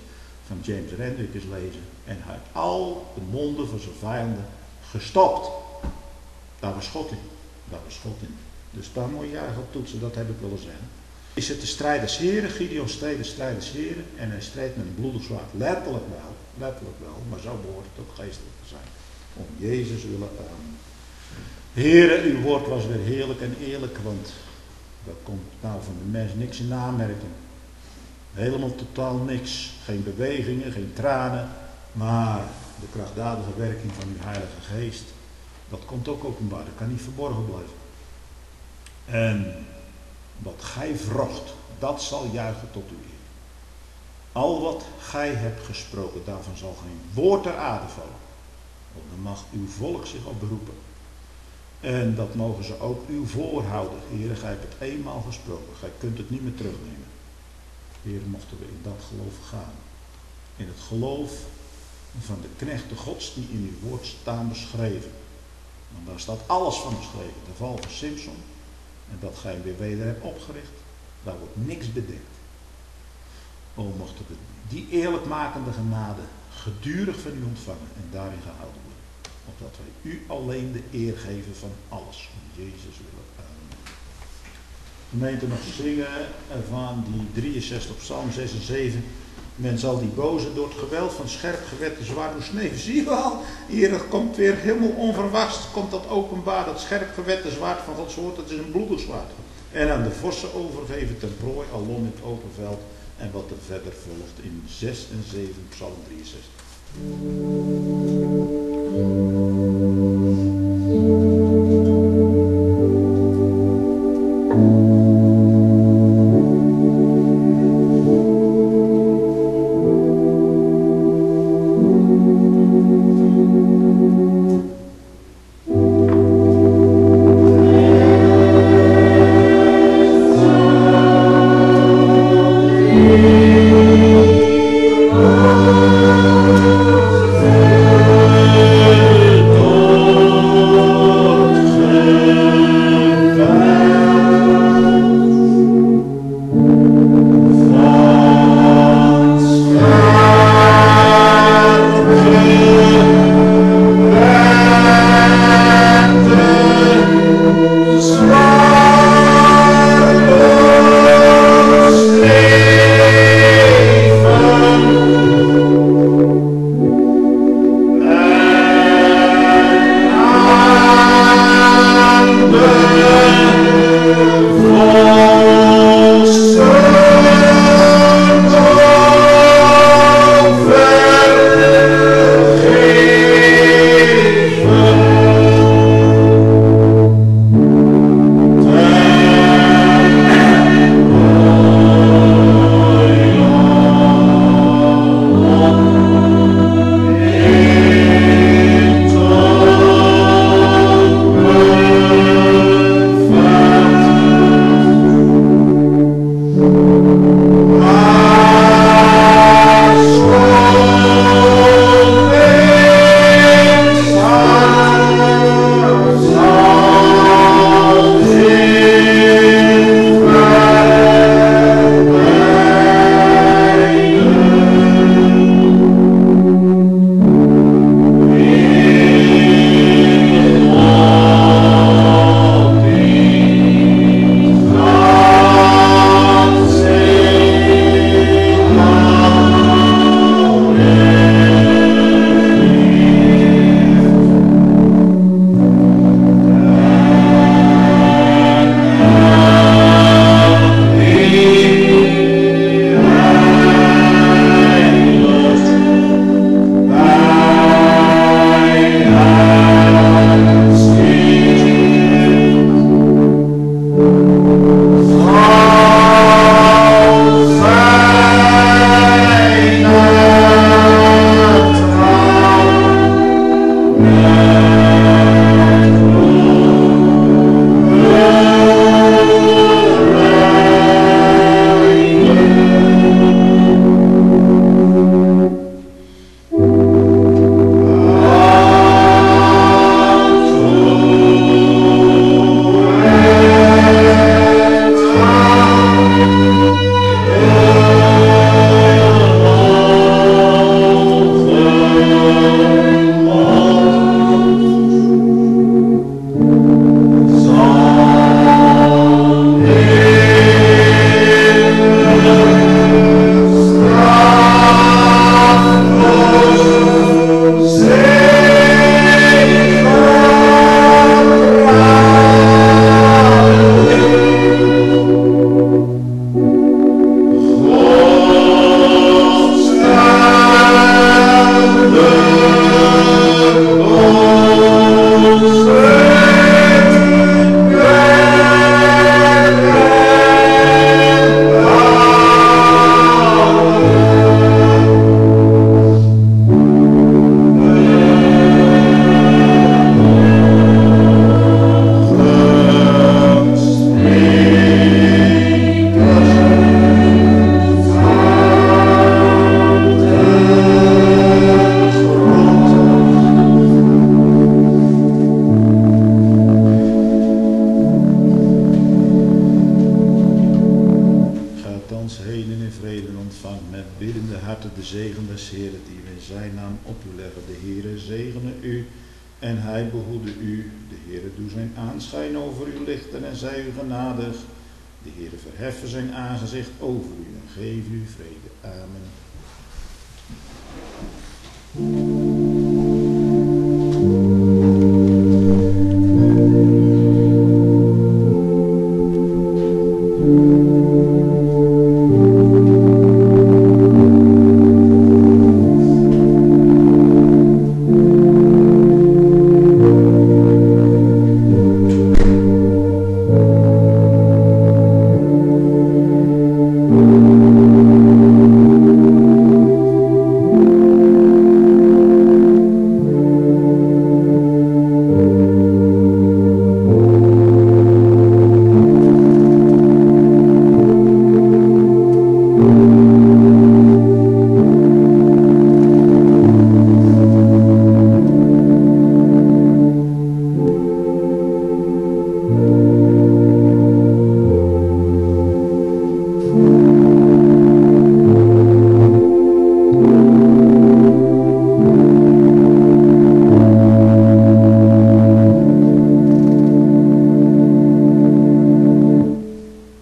van James Renwick eens lezen. En hij heeft al de monden van zijn vijanden gestopt. Daar was God in. Daar was God in. Dus daar moet je eigenlijk op toetsen, dat heb ik willen zeggen. Is het de strijd des Heren? Gideon streed de strijd des Heren en hij streed met een bloedig zwaard. Letterlijk wel, maar zo behoort het ook geestelijk te zijn. Om Jezus willen aan. Heren, uw woord was weer heerlijk en eerlijk, want daar komt nou van de mens niks in aanmerking. Helemaal totaal niks. Geen bewegingen, geen tranen, maar de krachtdadige werking van uw Heilige Geest, dat komt ook openbaar, dat kan niet verborgen blijven. En wat gij vrocht, dat zal juichen tot uw eer. Al wat gij hebt gesproken, daarvan zal geen woord ter aarde vallen. Want dan mag uw volk zich op beroepen. En dat mogen ze ook uw voorhouden. Heere, gij hebt het eenmaal gesproken. Gij kunt het niet meer terugnemen. Heere, mochten we in dat geloof gaan. In het geloof van de knechten Gods die in uw woord staan beschreven. Want daar staat alles van beschreven. De val van Simson. En dat gij hem weer weder hebt opgericht. Daar wordt niks bedekt. O, mochten we die eerlijkmakende genade gedurig van u ontvangen en daarin gehouden worden. Opdat wij u alleen de eer geven van alles. Om Jezus willen. Amen. Gemeente nog zingen van die 63 Psalm 6 en 7. Men zal die boze door het geweld van scherp gewette zwaard doen sneven. Zie je wel, hier komt weer helemaal onverwachts, komt dat openbaar, dat scherp gewette zwaard van Gods woord, dat is een bloedig zwaard. En aan de vossen overgeven ten prooi, alom in het open veld. En wat er verder volgt in 6 en 7 Psalm 63. zegen des Heeren die we in zijn naam op u leggen. De Heere zegene u en hij behoede u. De Heere doe zijn aanschijn over u lichten en zij u genadig. De Heere verheffen zijn aangezicht over u en geef u vrede. Amen.